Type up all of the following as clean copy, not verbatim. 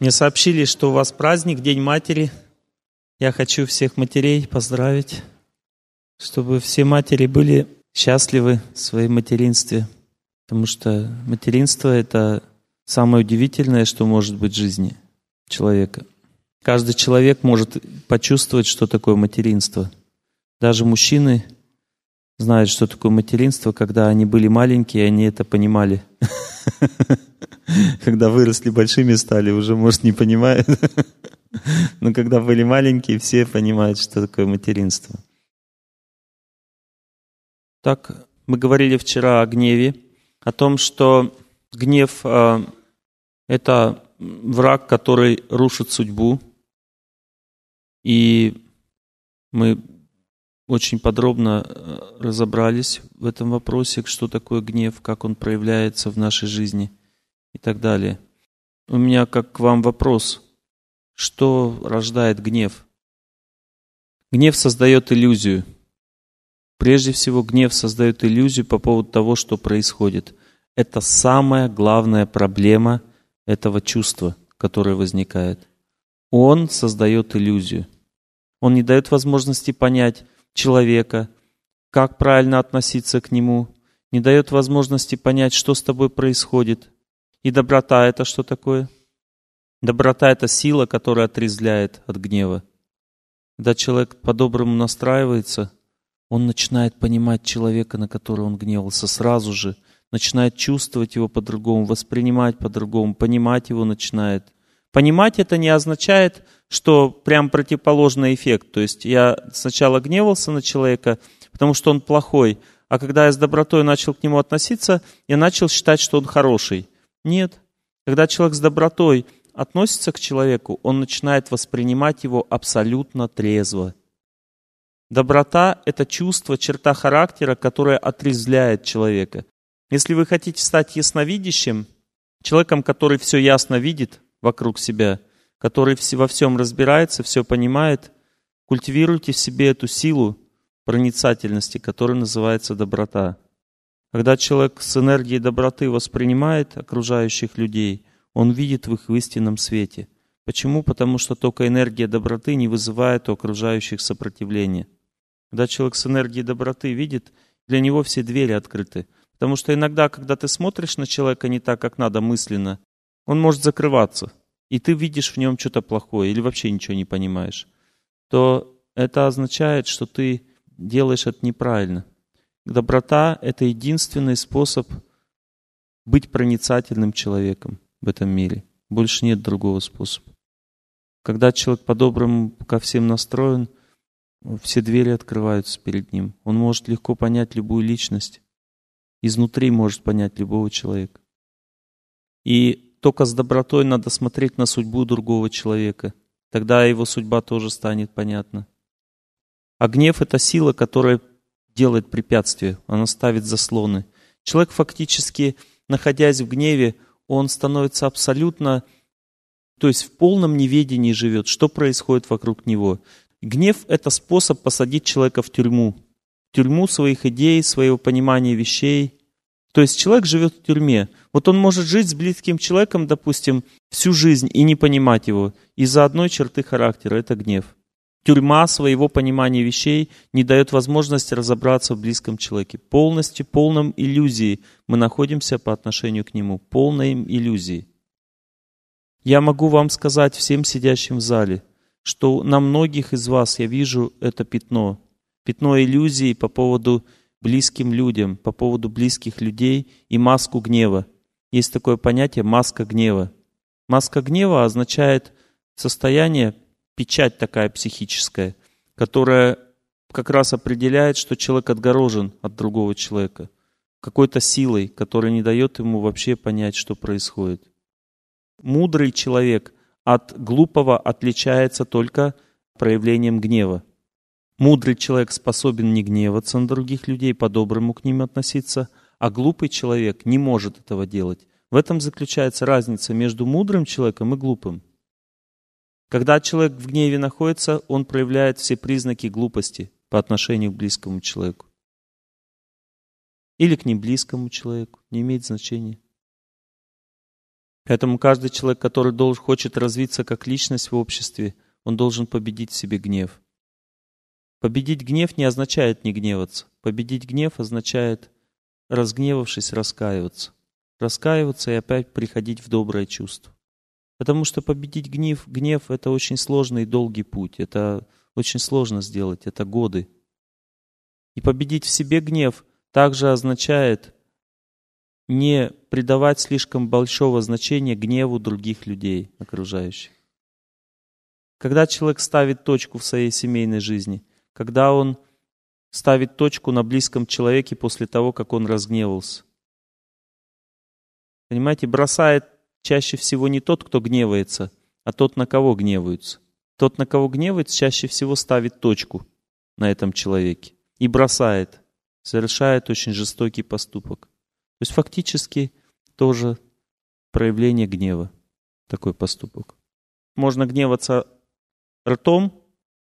Мне сообщили, что у вас праздник, День матери. Я хочу всех матерей поздравить, чтобы все матери были счастливы в своем материнстве. Потому что материнство — это самое удивительное, что может быть в жизни человека. Каждый человек может почувствовать, что такое материнство. Даже мужчины знают, что такое материнство, когда они были маленькие, они это понимали. Когда выросли большими стали, уже, может, не понимают. Но когда были маленькие, все понимают, что такое материнство. Так, мы говорили вчера о гневе, о том, что гнев — это враг, который рушит судьбу. И мы очень подробно разобрались в этом вопросе, что такое гнев, как он проявляется в нашей жизни и так далее. У меня как к вам вопрос. Что рождает гнев? Гнев создает иллюзию. Прежде всего, гнев создает иллюзию по поводу того, что происходит. Это самая главная проблема этого чувства, которое возникает. Он создает иллюзию. Он не дает возможности понять человека, как правильно относиться к нему, не дает возможности понять, что с тобой происходит. И доброта — это что такое? Доброта — это сила, которая отрезвляет от гнева. Когда человек по-доброму настраивается, он начинает понимать человека, на которого он гневался, сразу же начинает чувствовать его по-другому, воспринимать по-другому, понимать его начинает. Понимать это не означает, что прям противоположный эффект. То есть я сначала гневался на человека, потому что он плохой, а когда я с добротой начал к нему относиться, я начал считать, что он хороший. Нет. Когда человек с добротой относится к человеку, он начинает воспринимать его абсолютно трезво. Доброта — это чувство, черта характера, которая отрезвляет человека. Если вы хотите стать ясновидящим, человеком, который все ясно видит вокруг себя, который во всем разбирается, все понимает, культивируйте в себе эту силу проницательности, которая называется доброта. Когда человек с энергией доброты воспринимает окружающих людей, он видит в их истинном свете. Почему? Потому что только энергия доброты не вызывает у окружающих сопротивления. Когда человек с энергией доброты видит, для него все двери открыты. Потому что иногда, когда ты смотришь на человека не так, как надо мысленно, он может закрываться, и ты видишь в нем что-то плохое или вообще ничего не понимаешь, то это означает, что ты делаешь это неправильно. Доброта — это единственный способ быть проницательным человеком в этом мире. Больше нет другого способа. Когда человек по-доброму ко всем настроен, все двери открываются перед ним. Он может легко понять любую личность. Изнутри может понять любого человека. И только с добротой надо смотреть на судьбу другого человека. Тогда его судьба тоже станет понятна. А гнев — это сила, которая делает препятствия. Она ставит заслоны. Человек фактически, находясь в гневе, он становится абсолютно, то есть в полном неведении живет, что происходит вокруг него. Гнев — это способ посадить человека в тюрьму. В тюрьму своих идей, своего понимания вещей. То есть человек живет в тюрьме. Вот он может жить с близким человеком, допустим, всю жизнь и не понимать его из-за одной черты характера — это гнев. Тюрьма своего понимания вещей не дает возможности разобраться в близком человеке. Полностью, полном иллюзии мы находимся по отношению к нему. Полной иллюзии. Я могу вам сказать всем сидящим в зале, что на многих из вас я вижу это пятно. Пятно иллюзий по поводу близким людям, по поводу близких людей и маску гнева. Есть такое понятие маска гнева. Маска гнева означает состояние, печать такая психическая, которая как раз определяет, что человек отгорожен от другого человека какой-то силой, которая не дает ему вообще понять, что происходит. Мудрый человек от глупого отличается только проявлением гнева. Мудрый человек способен не гневаться на других людей, по-доброму к ним относиться, а глупый человек не может этого делать. В этом заключается разница между мудрым человеком и глупым. Когда человек в гневе находится, он проявляет все признаки глупости по отношению к близкому человеку. Или к неблизкому человеку, не имеет значения. Поэтому каждый человек, который хочет развиться как личность в обществе, он должен победить в себе гнев. Победить гнев не означает не гневаться. Победить гнев означает, разгневавшись, раскаиваться. Раскаиваться и опять приходить в доброе чувство. Потому что победить гнев — это очень сложный и долгий путь. Это очень сложно сделать, это годы. И победить в себе гнев также означает не придавать слишком большого значения гневу других людей, окружающих. Когда человек ставит точку в своей семейной жизни, когда он ставит точку на близком человеке после того, как он разгневался. Понимаете, бросает чаще всего не тот, кто гневается, а тот, на кого гневаются. Тот, на кого гневается, чаще всего ставит точку на этом человеке и бросает, совершает очень жестокий поступок. То есть фактически тоже проявление гнева, такой поступок. Можно гневаться ртом,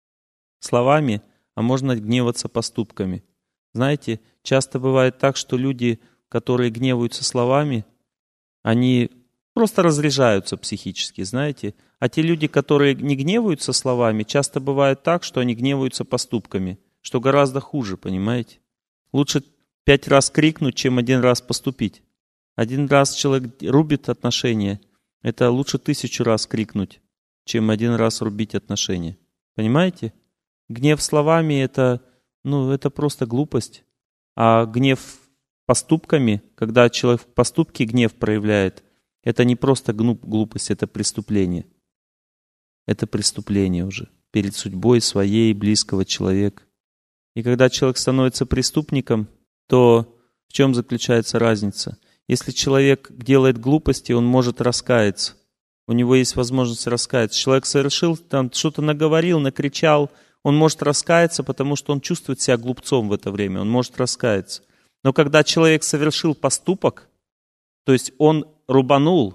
словами, а можно гневаться поступками. Знаете, часто бывает так, что люди, которые гневаются словами, они просто разряжаются психически, знаете. А те люди, которые не гневаются словами, часто бывает так, что они гневаются поступками, что гораздо хуже, понимаете. Лучше 5 раз крикнуть, чем 1 раз поступить. 1 раз человек рубит отношения, это лучше 1000 раз крикнуть, чем 1 раз рубить отношения. Понимаете? Гнев словами это просто глупость. А гнев поступками, когда человек в поступке гнев проявляет, это не просто глупость, это преступление. Это преступление уже перед судьбой своей близкого человека. И когда человек становится преступником, то в чем заключается разница? Если человек делает глупости, он может раскаяться. У него есть возможность раскаяться. Человек совершил, там что-то наговорил, накричал, он может раскаяться, потому что он чувствует себя глупцом в это время, он может раскаяться. Но когда человек совершил поступок, то есть он рубанул,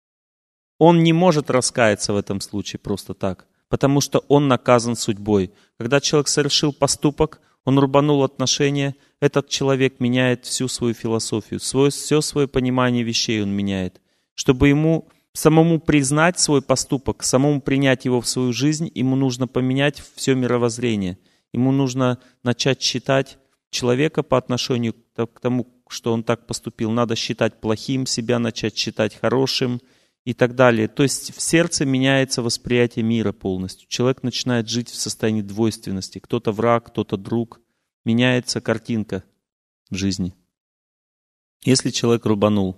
он не может раскаяться в этом случае просто так, потому что он наказан судьбой. Когда человек совершил поступок, он рубанул отношения, этот человек меняет всю свою философию, все свое понимание вещей он меняет. Чтобы ему самому признать свой поступок, самому принять его в свою жизнь, ему нужно поменять все мировоззрение. Ему нужно начать считать человека по отношению к тому, что он так поступил. Надо считать плохим, себя начать считать хорошим и так далее. То есть в сердце меняется восприятие мира полностью. Человек начинает жить в состоянии двойственности. Кто-то враг, кто-то друг. Меняется картинка в жизни. Если человек рубанул.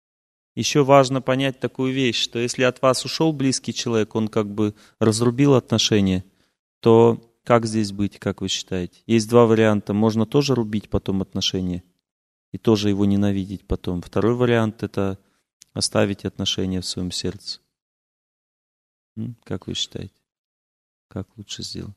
Еще важно понять такую вещь, что если от вас ушел близкий человек, он как бы разрубил отношения, то как здесь быть, как вы считаете? Есть 2 варианта. Можно тоже рубить потом отношения и тоже его ненавидеть потом. Второй вариант — это оставить отношения в своем сердце. Как вы считаете? Как лучше сделать?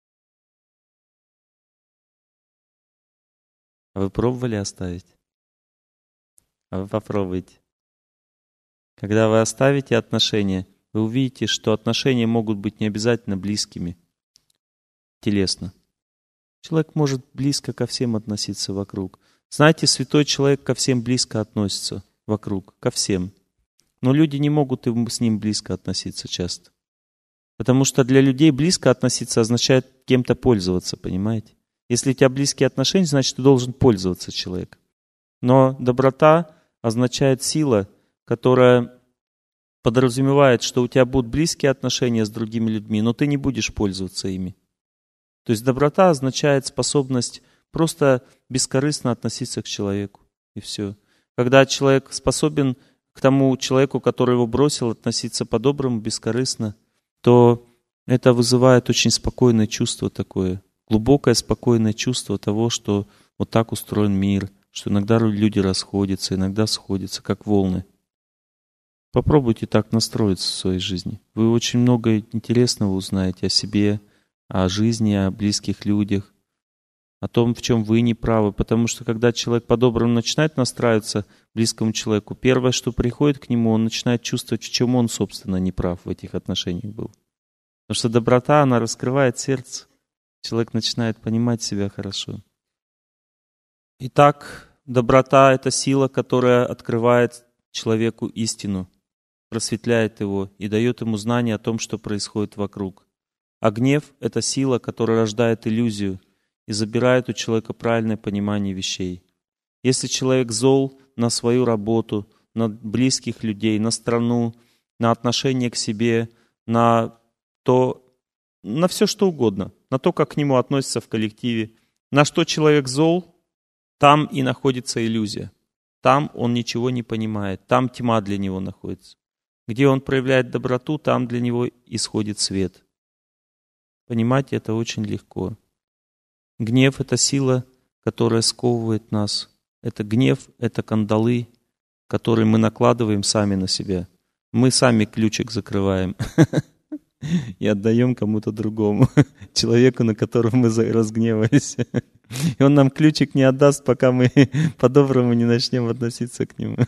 А вы пробовали оставить? А вы попробуйте. Когда вы оставите отношения, вы увидите, что отношения могут быть не обязательно близкими, телесно. Человек может близко ко всем относиться вокруг. Знаете, святой человек ко всем близко относится вокруг, ко всем. Но люди не могут с ним близко относиться часто. Потому что для людей близко относиться означает кем-то пользоваться, понимаете? Если у тебя близкие отношения, значит, ты должен пользоваться человеком. Но доброта означает сила, которая подразумевает, что у тебя будут близкие отношения с другими людьми, но ты не будешь пользоваться ими. То есть доброта означает способность просто бескорыстно относиться к человеку. И все. Когда человек способен к тому человеку, который его бросил, относиться по-доброму, бескорыстно, то это вызывает очень спокойное чувство такое, глубокое спокойное чувство того, что вот так устроен мир, что иногда люди расходятся, иногда сходятся, как волны. Попробуйте так настроиться в своей жизни. Вы очень много интересного узнаете о себе, о жизни, о близких людях, о том, в чем вы не правы. Потому что когда человек по-доброму начинает настраиваться к близкому человеку, первое, что приходит к нему, он начинает чувствовать, в чем он, собственно, не прав в этих отношениях был. Потому что доброта, она раскрывает сердце. Человек начинает понимать себя хорошо. Итак, доброта — это сила, которая открывает человеку истину. просветляет его и дает ему знание о том, что происходит вокруг. А гнев — это сила, которая рождает иллюзию и забирает у человека правильное понимание вещей. Если человек зол на свою работу, на близких людей, на страну, на отношение к себе, на все что угодно, на то, как к нему относятся в коллективе, на что человек зол, там и находится иллюзия. Там он ничего не понимает, там тьма для него находится. Где он проявляет доброту, там для него исходит свет. Понимать это очень легко. Гнев — это сила, которая сковывает нас. Это гнев, это кандалы, которые мы накладываем сами на себя. Мы сами ключик закрываем и отдаем кому-то другому, человеку, на которого мы разгневались. И он нам ключик не отдаст, пока мы по-доброму не начнем относиться к нему.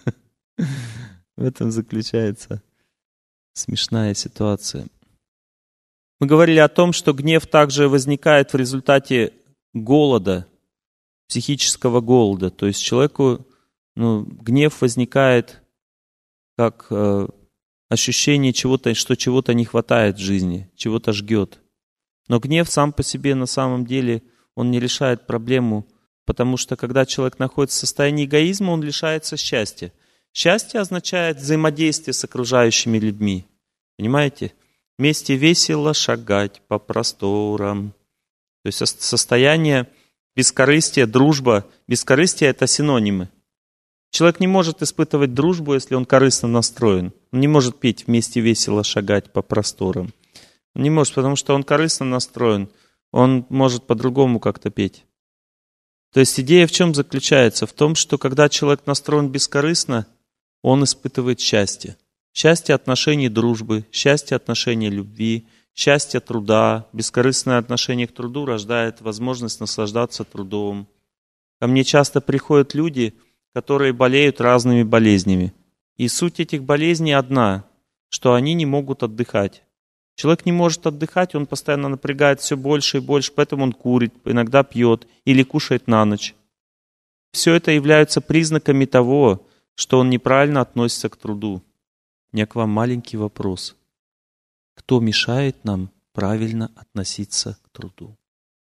В этом заключается смешная ситуация. Мы говорили о том, что гнев также возникает в результате голода, психического голода. То есть человеку гнев возникает как ощущение чего-то, что чего-то не хватает в жизни, чего-то жгет. Но гнев сам по себе на самом деле, он не решает проблему, потому что когда человек находится в состоянии эгоизма, он лишается счастья. Счастье означает взаимодействие с окружающими людьми. Понимаете? Вместе весело шагать по просторам. То есть состояние бескорыстия, дружба. Бескорыстие — это синонимы. Человек не может испытывать дружбу, если он корыстно настроен. Он не может петь «вместе весело шагать по просторам». Он не может, потому что он корыстно настроен. Он может по-другому как-то петь. То есть идея в чем заключается? В том, что когда человек настроен бескорыстно, он испытывает счастье. Счастье отношений дружбы, счастье отношений любви, счастье труда. Бескорыстное отношение к труду рождает возможность наслаждаться трудом. Ко мне часто приходят люди, которые болеют разными болезнями. И суть этих болезней одна, что они не могут отдыхать. Человек не может отдыхать, он постоянно напрягает все больше и больше, поэтому он курит, иногда пьет или кушает на ночь. Все это являются признаками того, что он неправильно относится к труду. У меня к вам маленький вопрос. Кто мешает нам правильно относиться к труду?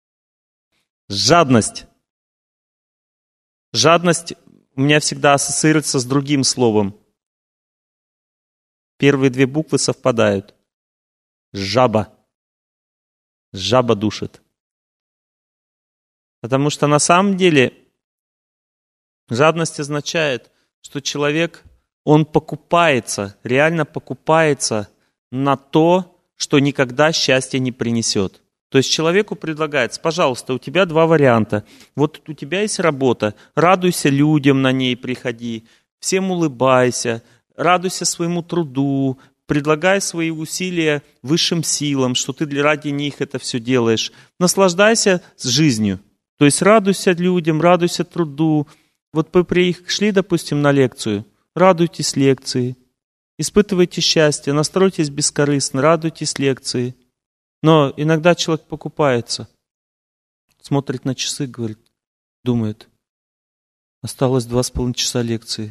Жадность. Жадность у меня всегда ассоциируется с другим словом. Первые две буквы совпадают. Жаба. Жаба душит. Потому что на самом деле жадность означает, что человек, он покупается, реально покупается на то, что никогда счастья не принесет. То есть человеку предлагается: пожалуйста, у тебя два варианта. Вот у тебя есть работа, радуйся людям на ней, приходи, всем улыбайся, радуйся своему труду, предлагай свои усилия высшим силам, что ты ради них это все делаешь. Наслаждайся жизнью. То есть радуйся людям, радуйся труду. Вот вы пришли, допустим, на лекцию, радуйтесь лекции, испытывайте счастье, настройтесь бескорыстно, радуйтесь лекции. Но иногда человек покупается, смотрит на часы, говорит, думает, осталось 2,5 часа лекции.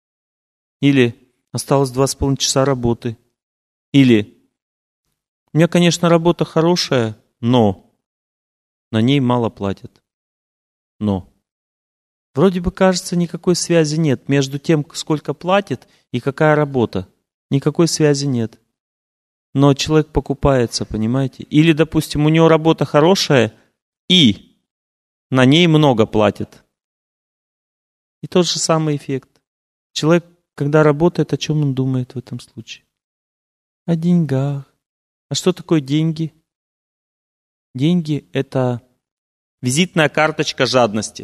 Или осталось 2,5 часа работы. Или у меня, конечно, работа хорошая, но на ней мало платят. Но вроде бы кажется, никакой связи нет между тем, сколько платит и какая работа. Никакой связи нет. Но человек покупается, понимаете? Или, допустим, у него работа хорошая, и на ней много платят. И тот же самый эффект. Человек, когда работает, о чем он думает в этом случае? О деньгах. А что такое деньги? Деньги — это визитная карточка жадности.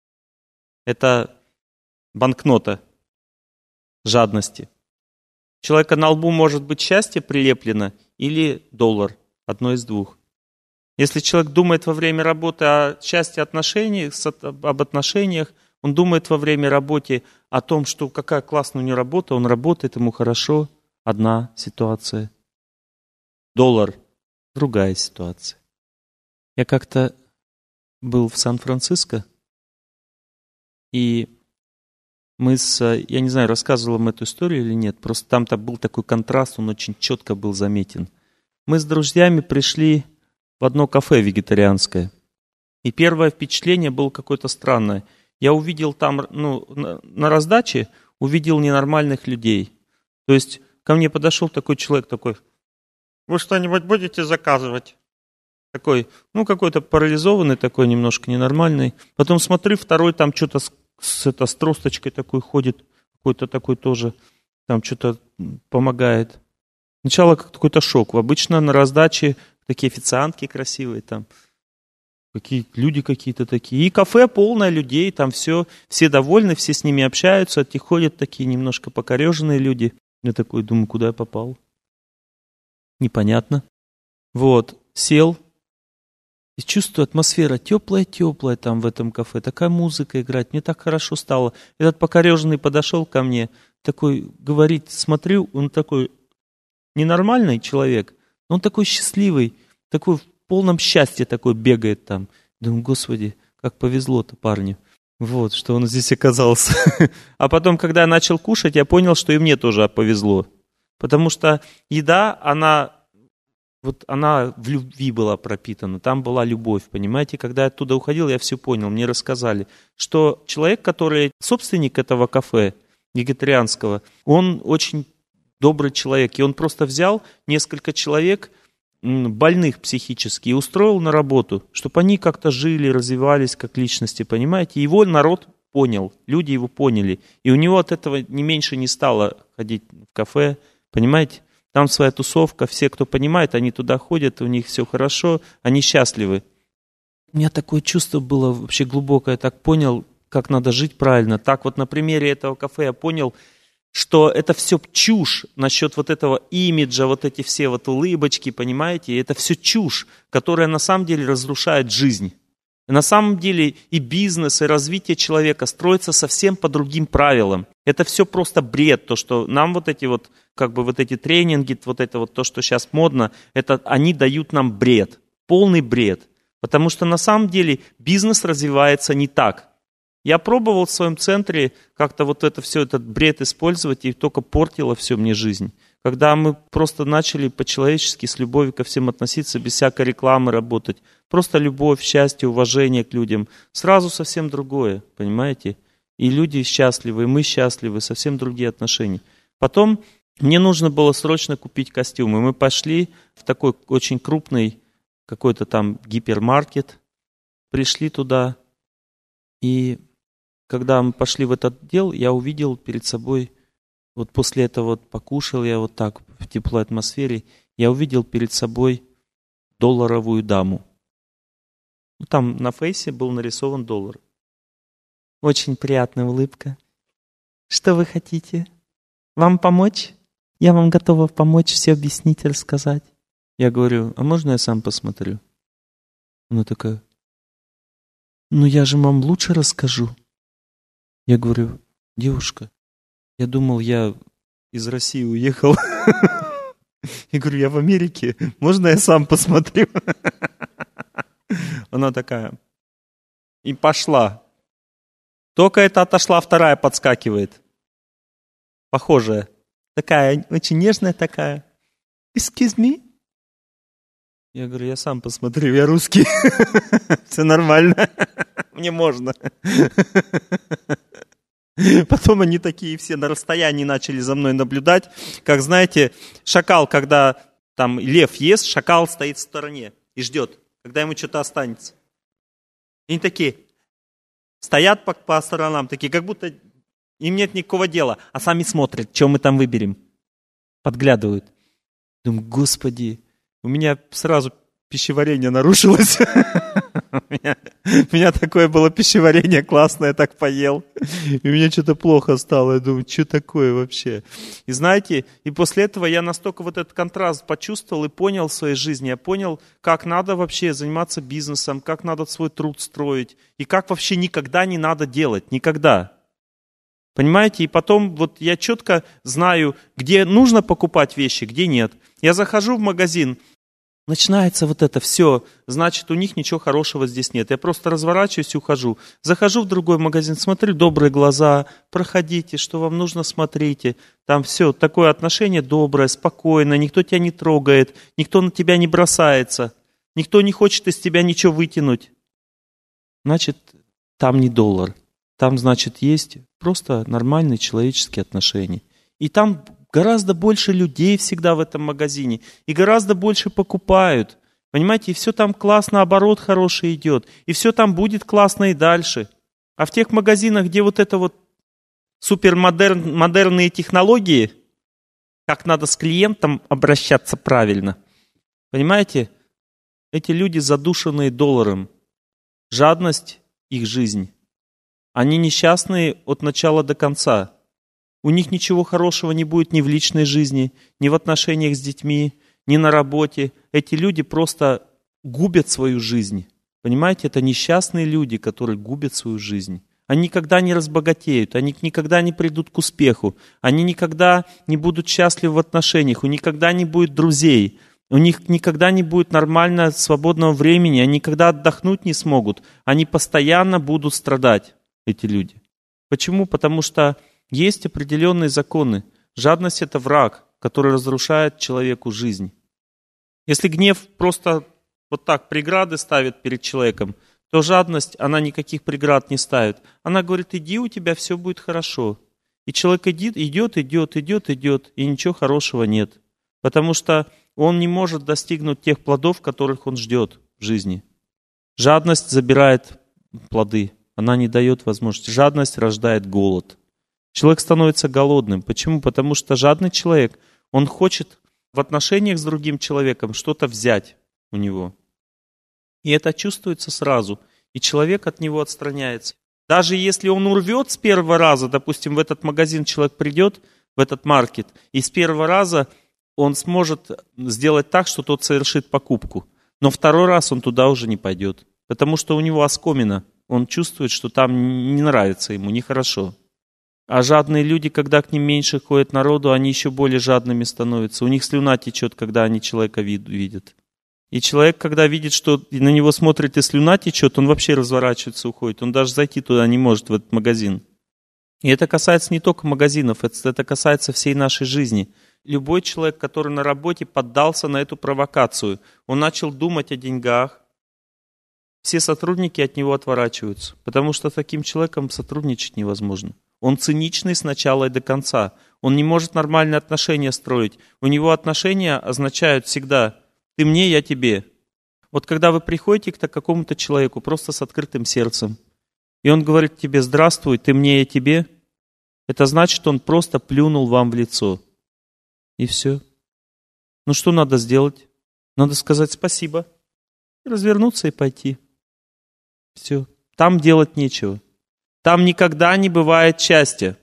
Это банкнота жадности. У человека на лбу может быть счастье прилеплено или доллар, одно из двух. Если человек думает во время работы о счастье отношениях, об отношениях, он думает во время работы о том, что какая классная у него работа, он работает, ему хорошо, одна ситуация. Доллар, другая ситуация. Я как-то был в Сан-Франциско, и я не знаю, рассказывал вам эту историю или нет, просто там-то был такой контраст, он очень четко был заметен. Мы с друзьями пришли в одно кафе вегетарианское. И первое впечатление было какое-то странное. Я увидел там, на раздаче, увидел ненормальных людей. То есть ко мне подошел такой человек, такой: вы что-нибудь будете заказывать? Такой, какой-то парализованный, такой немножко ненормальный. Потом смотрю, второй там что-то с тросточкой такой ходит, какой-то такой тоже, там что-то помогает. Сначала какой-то шок. Обычно на раздаче такие официантки красивые, там люди какие-то такие. И кафе полное людей, там все довольны, все с ними общаются, ходят такие немножко покореженные люди. Я такой думаю, куда я попал? Непонятно. Вот, сел. И чувствую, атмосфера теплая-теплая там в этом кафе. Такая музыка играет, мне так хорошо стало. Этот покореженный подошел ко мне, такой говорит, смотрю, он такой ненормальный человек, но он такой счастливый, такой в полном счастье такой бегает там. Думаю, Господи, как повезло-то парню. Вот, что он здесь оказался. А потом, когда я начал кушать, я понял, что и мне тоже повезло. Потому что еда, она в любви была пропитана, там была любовь, понимаете? Когда я оттуда уходил, я все понял, мне рассказали, что человек, который собственник этого кафе вегетарианского, он очень добрый человек, и он просто взял несколько человек, больных психически, и устроил на работу, чтобы они как-то жили, развивались как личности, понимаете? Его народ понял, люди его поняли, и у него от этого не меньше не стало ходить в кафе, понимаете? Там своя тусовка, все, кто понимает, они туда ходят, у них все хорошо, они счастливы. У меня такое чувство было вообще глубокое, я так понял, как надо жить правильно. Так вот на примере этого кафе я понял, что это все чушь насчет вот этого имиджа, вот эти все вот улыбочки, понимаете, это все чушь, которая на самом деле разрушает жизнь. На самом деле и бизнес, и развитие человека строится совсем по другим правилам. Это все просто бред, то, что нам вот эти вот, вот эти тренинги, вот это вот то, что сейчас модно, они дают нам бред, полный бред. Потому что на самом деле бизнес развивается не так. Я пробовал в своем центре как-то вот это все, этот бред использовать, и только портило все мне жизнь. Когда мы просто начали по-человечески с любовью ко всем относиться, без всякой рекламы работать, просто любовь, счастье, уважение к людям, сразу совсем другое, понимаете? И люди счастливы, и мы счастливы, совсем другие отношения. Потом мне нужно было срочно купить костюмы. Мы пошли в такой очень крупный какой-то там гипермаркет, пришли туда, и когда мы пошли в этот отдел, я увидел перед собой, вот после этого вот покушал я вот так в теплой атмосфере, я увидел перед собой долларовую даму. Там на фейсе был нарисован доллар. Очень приятная улыбка. Что вы хотите? Вам помочь? Я вам готова помочь, все объяснить, рассказать. Я говорю, а можно я сам посмотрю? Она такая, я же вам лучше расскажу. Я говорю, девушка, я думал, я из России уехал. Я говорю, я в Америке, можно я сам посмотрю? Она такая, и пошла. Только это отошла, вторая подскакивает. Похожая. Такая, очень нежная такая. Excuse me? Я говорю, я сам посмотрю, я русский. Все нормально. Мне можно. Потом они такие все на расстоянии начали за мной наблюдать. Как знаете, шакал, когда там лев ест, шакал стоит в стороне и ждет, когда ему что-то останется. И они такие стоят по сторонам, такие, как будто им нет никакого дела, а сами смотрят, что мы там выберем. Подглядывают. Думаю, Господи, у меня сразу пищеварение нарушилось. У меня такое было пищеварение классное, я так поел. И у меня что-то плохо стало. Я думаю, что такое вообще? И знаете, и после этого я настолько вот этот контраст почувствовал и понял в своей жизни. Я понял, как надо вообще заниматься бизнесом, как надо свой труд строить. И как вообще никогда не надо делать. Никогда. Понимаете? И потом вот я четко знаю, где нужно покупать вещи, где нет. Я захожу в магазин, Начинается вот это все, значит, у них ничего хорошего здесь нет. Я просто разворачиваюсь и ухожу. Захожу в другой магазин, смотрю, добрые глаза, проходите, что вам нужно, смотрите. Там все, такое отношение доброе, спокойное, никто тебя не трогает, никто на тебя не бросается, никто не хочет из тебя ничего вытянуть. Значит, там не доллар, там, значит, есть просто нормальные человеческие отношения. И там гораздо больше людей всегда в этом магазине. И гораздо больше покупают. Понимаете, и все там классно, оборот хороший идет. И все там будет классно и дальше. А в тех магазинах, где вот это вот супермодерные технологии, как надо с клиентом обращаться правильно. Понимаете, эти люди, задушенные долларом, жадность – их жизнь. Они несчастные от начала до конца. У них ничего хорошего не будет ни в личной жизни, ни в отношениях с детьми, ни на работе. Эти люди просто губят свою жизнь. Понимаете, это несчастные люди, которые губят свою жизнь. Они никогда не разбогатеют, они никогда не придут к успеху, они никогда не будут счастливы в отношениях, у них никогда не будет друзей, у них никогда не будет нормального свободного времени, они никогда отдохнуть не смогут, они постоянно будут страдать, эти люди. Почему? Потому что есть определенные законы. Жадность – это враг, который разрушает человеку жизнь. Если гнев просто вот так преграды ставит перед человеком, то жадность, она никаких преград не ставит. Она говорит, иди, у тебя все будет хорошо. И человек идет, и ничего хорошего нет. Потому что он не может достигнуть тех плодов, которых он ждет в жизни. Жадность забирает плоды, она не дает возможности. Жадность рождает голод. Человек становится голодным. Почему? Потому что жадный человек, он хочет в отношениях с другим человеком что-то взять у него. И это чувствуется сразу. И человек от него отстраняется. Даже если он урвет с первого раза, допустим, в этот магазин человек придет, в этот маркет, и с первого раза он сможет сделать так, что тот совершит покупку. Но второй раз он туда уже не пойдет. Потому что у него оскомина. Он чувствует, что там не нравится ему, нехорошо. А жадные люди, когда к ним меньше ходит народу, они еще более жадными становятся. У них слюна течет, когда они человека видят. И человек, когда видит, что на него смотрит и слюна течет, он вообще разворачивается, уходит. Он даже зайти туда не может, в этот магазин. И это касается не только магазинов, это касается всей нашей жизни. Любой человек, который на работе поддался на эту провокацию, он начал думать о деньгах, все сотрудники от него отворачиваются, потому что с таким человеком сотрудничать невозможно. Он циничный с начала и до конца. Он не может нормальные отношения строить. У него отношения означают всегда «ты мне, я тебе». Вот когда вы приходите к какому-то человеку просто с открытым сердцем, и он говорит тебе «здравствуй, ты мне, я тебе», это значит, он просто плюнул вам в лицо. И все. Ну что надо сделать? Надо сказать спасибо, развернуться и пойти. Все. Там делать нечего. Там никогда не бывает счастья.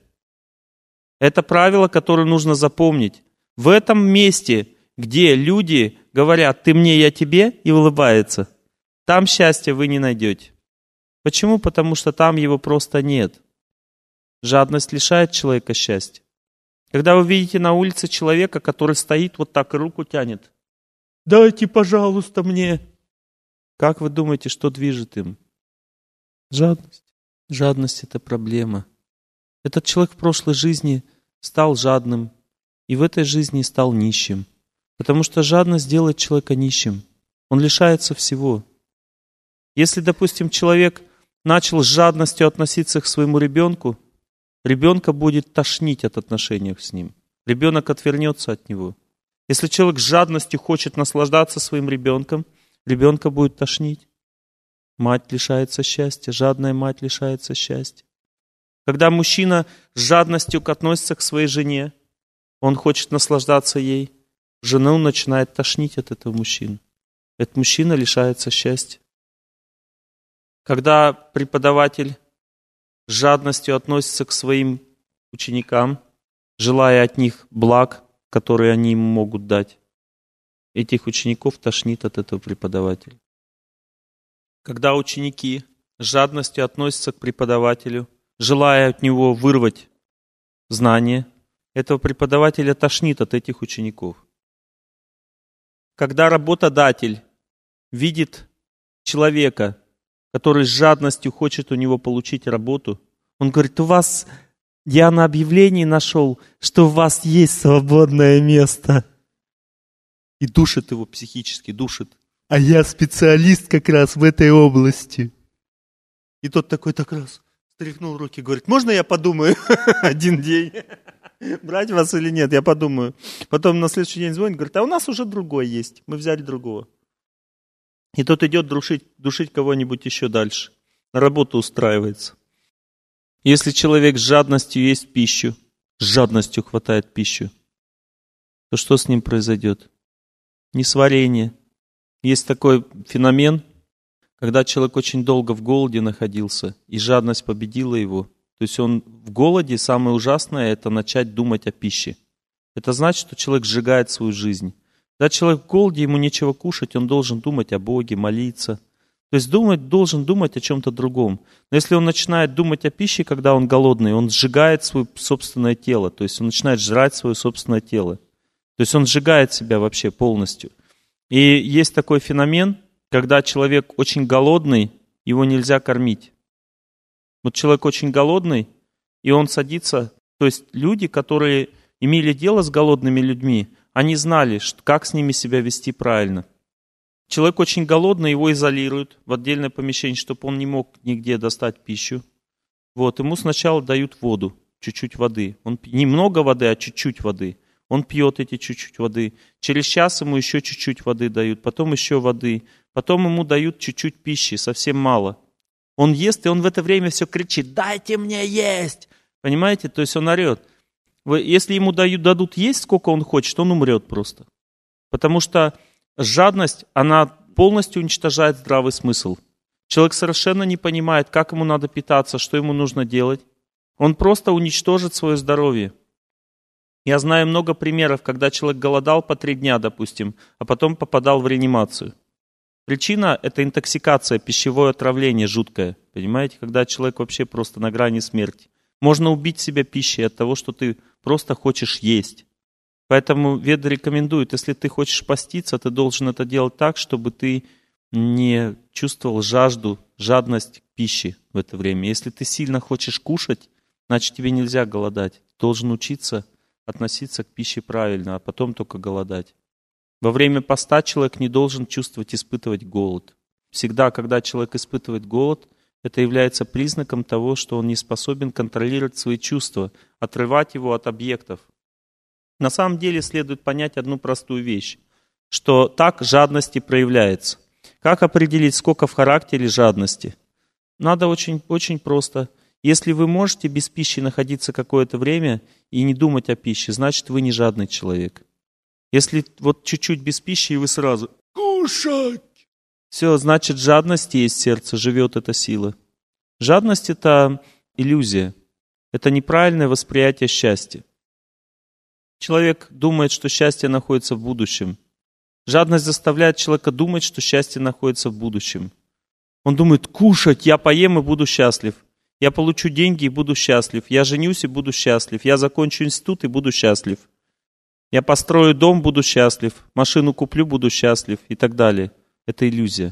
Это правило, которое нужно запомнить. В этом месте, где люди говорят «ты мне, я тебе» и улыбаются, там счастья вы не найдете. Почему? Потому что там его просто нет. Жадность лишает человека счастья. Когда вы видите на улице человека, который стоит вот так и руку тянет, «дайте, пожалуйста, мне». Как вы думаете, что движет им? Жадность. Жадность – это проблема. Этот человек в прошлой жизни стал жадным, и в этой жизни стал нищим. Потому что жадность делает человека нищим. Он лишается всего. Если, допустим, человек начал с жадностью относиться к своему ребенку, ребенка будет тошнить от отношений с ним. Ребенок отвернется от него. Если человек с жадностью хочет наслаждаться своим ребенком, ребенка будет тошнить. Мать лишается счастья, жадная мать лишается счастья. Когда мужчина с жадностью относится к своей жене, он хочет наслаждаться ей, жену начинает тошнить от этого мужчины. Этот мужчина лишается счастья. Когда преподаватель с жадностью относится к своим ученикам, желая от них благ, которые они ему могут дать, этих учеников тошнит от этого преподавателя. Когда ученики с жадностью относятся к преподавателю, желая от него вырвать знания, этого преподавателя тошнит от этих учеников. когда работодатель видит человека, который с жадностью хочет у него получить работу, он говорит: я на объявлении нашел, что у вас есть свободное место. И душит его психически, душит. А я специалист как раз в этой области. И тот такой так раз стряхнул руки, говорит: можно я подумаю один день, брать вас или нет, я подумаю. Потом на следующий день звонит, говорит: а у нас уже другой есть, мы взяли другого. И тот идет душить кого-нибудь еще дальше, на работу устраивается. Если человек с жадностью ест пищу, с жадностью хватает пищу, то что с ним произойдет? Несварение. Есть такой феномен, когда человек очень долго в голоде находился, и жадность победила его. То есть он в голоде, самое ужасное, это начать думать о пище. Это значит, что человек сжигает свою жизнь. Когда человек в голоде, ему нечего кушать, он должен думать о Боге, молиться. То есть должен думать о чем-то другом. Но если он начинает думать о пище, когда он голодный, он сжигает свое собственное тело. То есть он начинает жрать свое собственное тело. То есть он сжигает себя вообще полностью. И есть такой феномен, когда человек очень голодный, его нельзя кормить. Вот человек очень голодный, и он садится. То есть люди, которые имели дело с голодными людьми, они знали, как с ними себя вести правильно. Человек очень голодный, его изолируют в отдельное помещение, чтобы он не мог нигде достать пищу. Вот, ему сначала дают воду, чуть-чуть воды. Не много воды, а чуть-чуть воды. Он пьет эти чуть-чуть воды. Через час ему еще чуть-чуть воды дают, потом еще воды. Потом ему дают чуть-чуть пищи, совсем мало. Он ест, и он в это время все кричит: «Дайте мне есть!» Понимаете? То есть он орет. Если ему дадут есть, сколько он хочет, он умрет просто. Потому что жадность, она полностью уничтожает здравый смысл. Человек совершенно не понимает, как ему надо питаться, что ему нужно делать. Он просто уничтожит свое здоровье. Я знаю много примеров, когда человек голодал по 3 дня, допустим, а потом попадал в реанимацию. Причина – это интоксикация, пищевое отравление жуткое. Понимаете, когда человек вообще просто на грани смерти. Можно убить себя пищей от того, что ты просто хочешь есть. Поэтому веды рекомендуют, если ты хочешь поститься, ты должен это делать так, чтобы ты не чувствовал жадность пищи в это время. Если ты сильно хочешь кушать, значит тебе нельзя голодать. Ты должен учиться относиться к пище правильно, а потом только голодать. Во время поста человек не должен испытывать голод. Всегда, когда человек испытывает голод, это является признаком того, что он не способен контролировать свои чувства, отрывать его от объектов. На самом деле следует понять одну простую вещь, что так жадность и проявляется. Как определить, сколько в характере жадности? Надо очень, очень просто. Если вы можете без пищи находиться какое-то время и не думать о пище, значит, вы не жадный человек. Если вот чуть-чуть без пищи, и вы сразу «кушать», все, значит, жадность есть в сердце, живет эта сила. Жадность – это иллюзия, это неправильное восприятие счастья. Человек думает, что счастье находится в будущем. Жадность заставляет человека думать, что счастье находится в будущем. Он думает: кушать, я поем и буду счастлив. Я получу деньги и буду счастлив. Я женюсь и буду счастлив. Я закончу институт и буду счастлив. Я построю дом, буду счастлив. Машину куплю, буду счастлив. И так далее. Это иллюзия.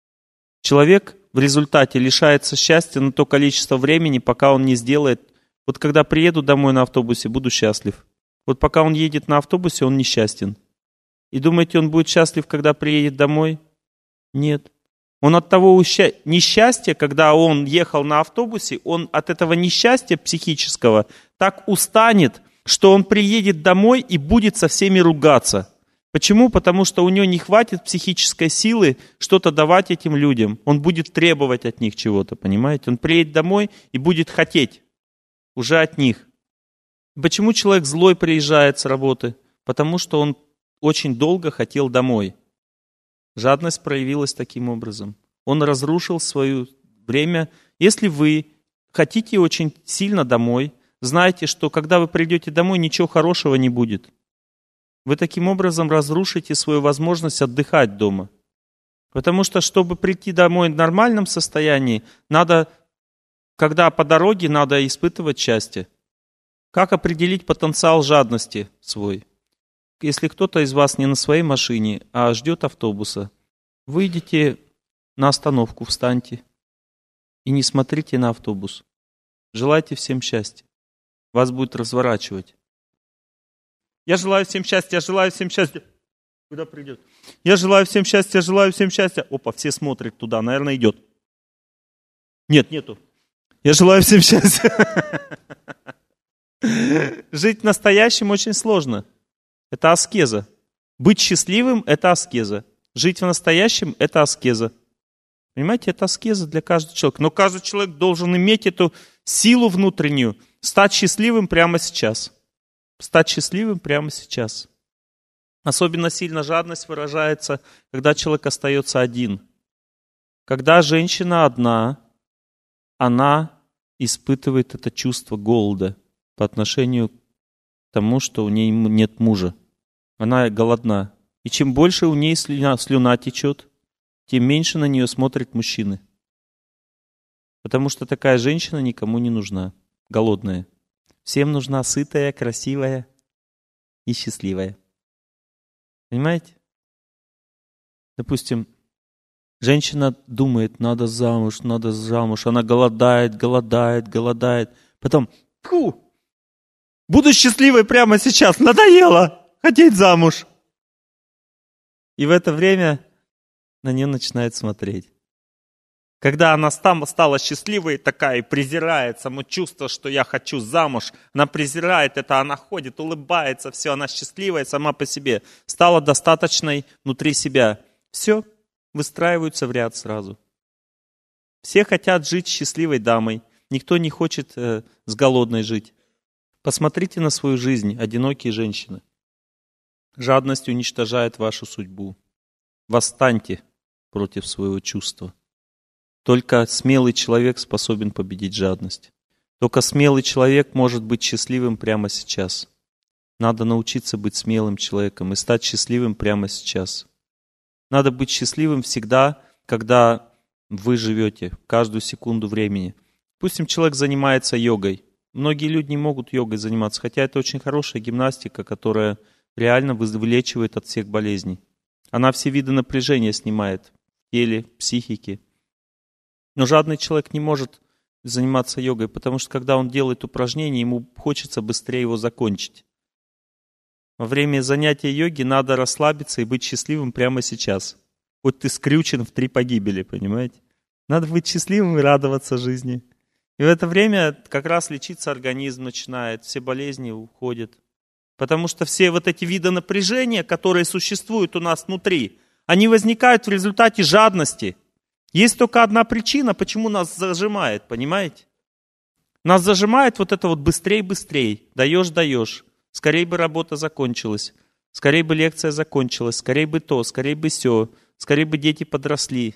Человек в результате лишается счастья на то количество времени, пока он не сделает. Вот когда приеду домой на автобусе, буду счастлив. Вот пока он едет на автобусе, он несчастен. И думаете, он будет счастлив, когда приедет домой? Нет. Он от того несчастья, когда он ехал на автобусе, он от этого несчастья психического так устанет, что он приедет домой и будет со всеми ругаться. Почему? Потому что у него не хватит психической силы что-то давать этим людям. Он будет требовать от них чего-то, понимаете? Он приедет домой и будет хотеть уже от них. Почему человек злой приезжает с работы? Потому что он очень долго хотел домой. Жадность проявилась таким образом. Он разрушил свое время. Если вы хотите очень сильно домой, знайте, что когда вы придете домой, ничего хорошего не будет. Вы таким образом разрушите свою возможность отдыхать дома. Потому что, чтобы прийти домой в нормальном состоянии, когда по дороге, надо испытывать счастье. Как определить потенциал жадности свой? если кто-то из вас не на своей машине, а ждет автобуса, выйдите на остановку, встаньте и не смотрите на автобус. Желайте всем счастья. Вас будет разворачивать. Я желаю всем счастья, я желаю всем счастья. Куда придет? Я желаю всем счастья, я желаю всем счастья. Опа, все смотрят туда, наверное, идет. Нет, нету. Я желаю всем счастья. Жить настоящим очень сложно. Это аскеза. Быть счастливым – это аскеза. Жить в настоящем – это аскеза. Понимаете, это аскеза для каждого человека. Но каждый человек должен иметь эту силу внутреннюю, стать счастливым прямо сейчас. Стать счастливым прямо сейчас. Особенно сильно жадность выражается, когда человек остается один. Когда женщина одна, она испытывает это чувство голода по отношению к тому, что у нее нет мужа. Она голодна. И чем больше у нее слюна течет, тем меньше на нее смотрят мужчины. Потому что такая женщина никому не нужна, голодная. Всем нужна сытая, красивая и счастливая. Понимаете? Допустим, женщина думает, надо замуж. Она голодает. Потом, буду счастливой прямо сейчас, надоело хотеть замуж. И в это время на нее начинает смотреть. Когда она стала счастливой такая и презирает само чувство, что я хочу замуж, она презирает это, она ходит, улыбается, все, она счастливая сама по себе, стала достаточной внутри себя. Все, выстраиваются в ряд сразу. Все хотят жить счастливой дамой, никто не хочет с голодной жить. Посмотрите на свою жизнь, одинокие женщины. Жадность уничтожает вашу судьбу. Восстаньте против своего чувства. Только смелый человек способен победить жадность. Только смелый человек может быть счастливым прямо сейчас. Надо научиться быть смелым человеком и стать счастливым прямо сейчас. Надо быть счастливым всегда, когда вы живете, каждую секунду времени. Допустим, человек занимается йогой. Многие люди не могут йогой заниматься, хотя это очень хорошая гимнастика, которая реально вылечивает от всех болезней. Она все виды напряжения снимает в теле, психике. Но жадный человек не может заниматься йогой, потому что когда он делает упражнения, ему хочется быстрее его закончить. Во время занятия йоги надо расслабиться и быть счастливым прямо сейчас. Хоть ты скрючен в 3 погибели, понимаете? Надо быть счастливым и радоваться жизни. И в это время как раз лечиться организм начинает, все болезни уходят. Потому что все вот эти виды напряжения, которые существуют у нас внутри, они возникают в результате жадности. Есть только одна причина, почему нас зажимает, понимаете? Нас зажимает вот это вот быстрей. Даешь. Скорее бы работа закончилась. Скорее бы лекция закончилась. Скорее бы то, скорее бы сё. Скорее бы дети подросли.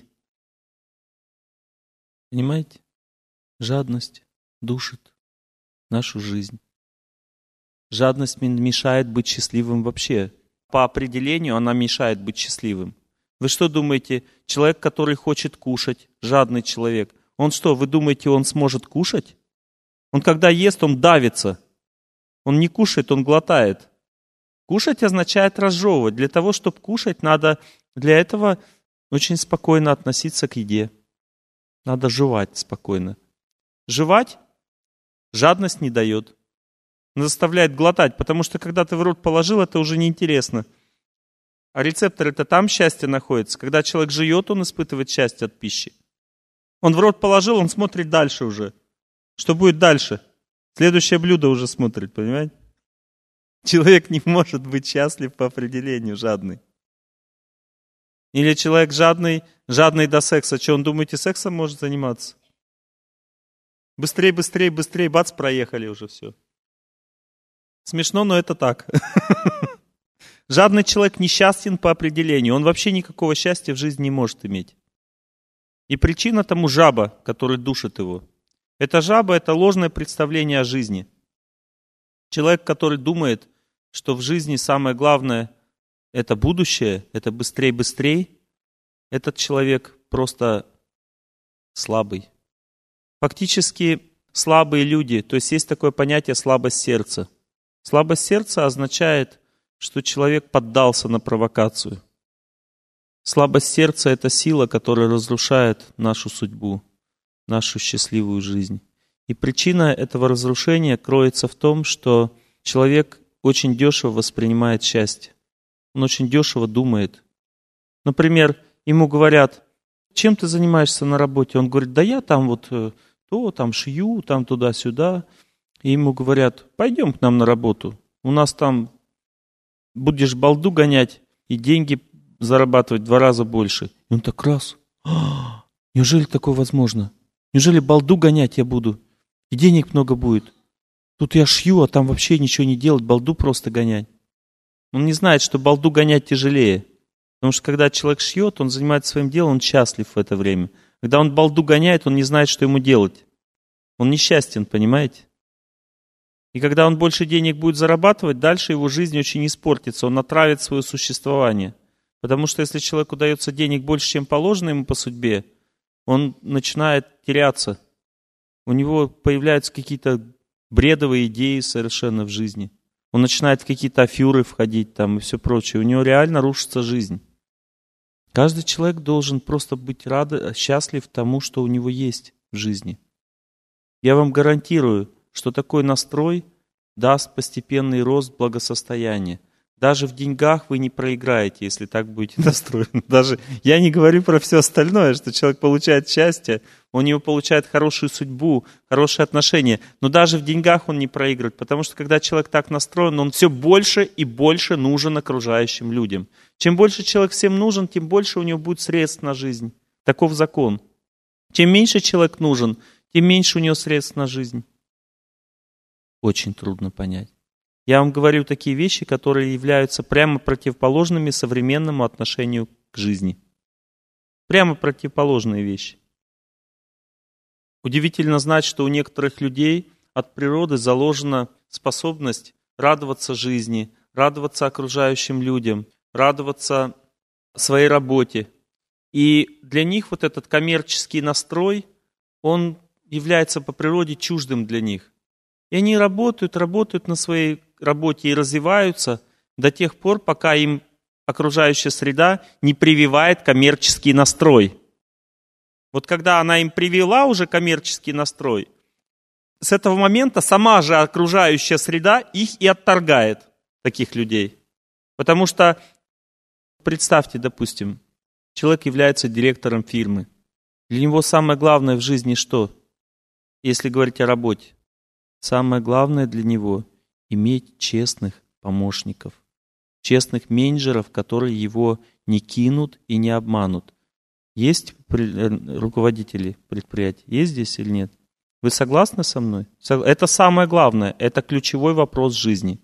Понимаете? Жадность душит нашу жизнь. Жадность мешает быть счастливым вообще. По определению она мешает быть счастливым. Вы что думаете, человек, который хочет кушать, жадный человек, он что, вы думаете, он сможет кушать? Он когда ест, он давится. Он не кушает, он глотает. Кушать означает разжевывать. Для того, чтобы кушать, надо для этого очень спокойно относиться к еде. Надо жевать спокойно. Жевать жадность не дает. Она заставляет глотать, потому что когда ты в рот положил, это уже неинтересно. А рецепторы-то там счастье находится. Когда человек жует, он испытывает счастье от пищи. Он в рот положил, он смотрит дальше уже. Что будет дальше? Следующее блюдо уже смотрит, понимаете? Человек не может быть счастлив по определению, жадный. Или человек жадный до секса. Что, он, думаете, сексом может заниматься? Быстрее, бац, проехали уже все. Смешно, но это так. Жадный человек несчастен по определению. Он вообще никакого счастья в жизни не может иметь. И причина тому жаба, который душит его. Эта жаба – это ложное представление о жизни. Человек, который думает, что в жизни самое главное – это будущее, это быстрей, этот человек просто слабый. Фактически слабые люди, то есть такое понятие слабость сердца. Слабость сердца означает, что человек поддался на провокацию. Слабость сердца – это сила, которая разрушает нашу судьбу, нашу счастливую жизнь. И причина этого разрушения кроется в том, что человек очень дешево воспринимает счастье. Он очень дешево думает. Например, ему говорят: чем ты занимаешься на работе? Он говорит: да я там вот то, там шью, там туда-сюда. И ему говорят: пойдем к нам на работу. У нас там будешь балду гонять и деньги зарабатывать в 2 раза больше. И он так раз: неужели такое возможно? Неужели балду гонять я буду? И денег много будет. Тут я шью, а там вообще ничего не делать, балду просто гонять. Он не знает, что балду гонять тяжелее. Потому что когда человек шьет, он занимается своим делом, он счастлив в это время. Когда он балду гоняет, он не знает, что ему делать. Он несчастен, понимаете? И когда он больше денег будет зарабатывать, дальше его жизнь очень испортится, он натравит свое существование. Потому что если человеку дается денег больше, чем положено ему по судьбе, он начинает теряться. У него появляются какие-то бредовые идеи совершенно в жизни. Он начинает в какие-то аферы входить там и все прочее. У него реально рушится жизнь. Каждый человек должен просто быть счастлив тому, что у него есть в жизни. Я вам гарантирую, что такой настрой даст постепенный рост благосостояния. Даже в деньгах вы не проиграете, если так будете настроены. Даже я не говорю про все остальное, что человек получает счастье, у него получает хорошую судьбу, хорошие отношения. Но даже в деньгах он не проигрывает, потому что когда человек так настроен, он все больше и больше нужен окружающим людям. Чем больше человек всем нужен, тем больше у него будет средств на жизнь. Таков закон. Чем меньше человек нужен, тем меньше у него средств на жизнь. Очень трудно понять. Я вам говорю такие вещи, которые являются прямо противоположными современному отношению к жизни. Прямо противоположные вещи. Удивительно знать, что у некоторых людей от природы заложена способность радоваться жизни, радоваться окружающим людям, радоваться своей работе. И для них вот этот коммерческий настрой, он является по природе чуждым для них. И они работают на своей работе и развиваются до тех пор, пока им окружающая среда не прививает коммерческий настрой. Вот когда она им привила уже коммерческий настрой, с этого момента сама же окружающая среда их и отторгает, таких людей. Потому что, представьте, допустим, человек является директором фирмы. Для него самое главное в жизни что? Если говорить о работе. Самое главное для него – иметь честных помощников, честных менеджеров, которые его не кинут и не обманут. Есть руководители предприятий? Есть здесь или нет? Вы согласны со мной? Это самое главное, это ключевой вопрос жизни.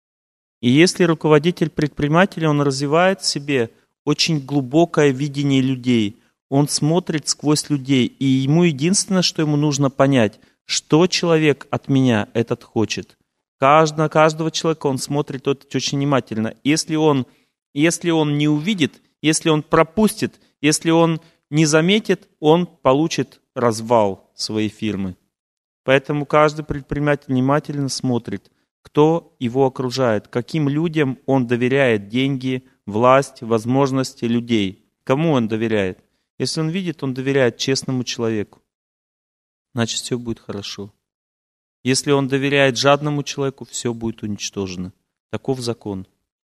И если руководитель предпринимателя, он развивает в себе очень глубокое видение людей, он смотрит сквозь людей, и ему единственное, что ему нужно понять, что человек от меня этот хочет. На каждого человека он смотрит очень внимательно. Если он не увидит, если он пропустит, если он не заметит, он получит развал своей фирмы. Поэтому каждый предприниматель внимательно смотрит, кто его окружает, каким людям он доверяет деньги, власть, возможности людей. Кому он доверяет? Если он видит, он доверяет честному человеку. Значит, все будет хорошо. Если он доверяет жадному человеку, все будет уничтожено. Таков закон.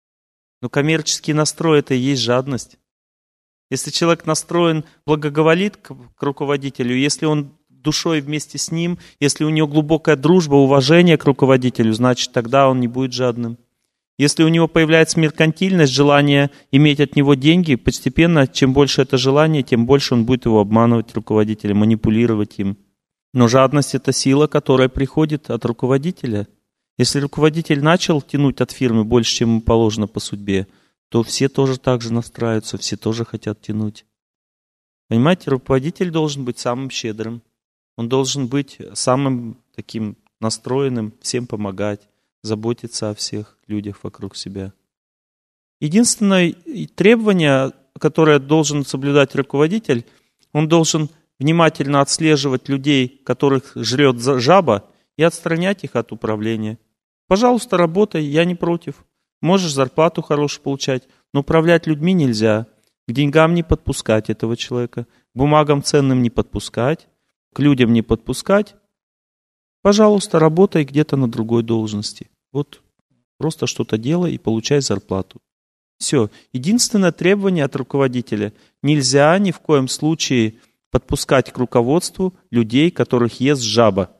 Но коммерческий настрой – это и есть жадность. Если человек настроен, благоговолит к руководителю, если он душой вместе с ним, если у него глубокая дружба, уважение к руководителю, значит, тогда он не будет жадным. Если у него появляется меркантильность, желание иметь от него деньги, постепенно, чем больше это желание, тем больше он будет его обманывать, руководителя, манипулировать им. Но жадность – это сила, которая приходит от руководителя. Если руководитель начал тянуть от фирмы больше, чем ему положено по судьбе, то все тоже так же настраиваются, все тоже хотят тянуть. Понимаете, руководитель должен быть самым щедрым. Он должен быть самым таким настроенным, всем помогать, заботиться о всех людях вокруг себя. Единственное требование, которое должен соблюдать руководитель, он должен внимательно отслеживать людей, которых жрет жаба, и отстранять их от управления. Пожалуйста, работай, я не против. Можешь зарплату хорошую получать, но управлять людьми нельзя. К деньгам не подпускать этого человека, к бумагам ценным не подпускать, к людям не подпускать. Пожалуйста, работай где-то на другой должности. Вот просто что-то делай и получай зарплату. Все. Единственное требование от руководителя: нельзя ни в коем случае подпускать к руководству людей, которых ест жаба.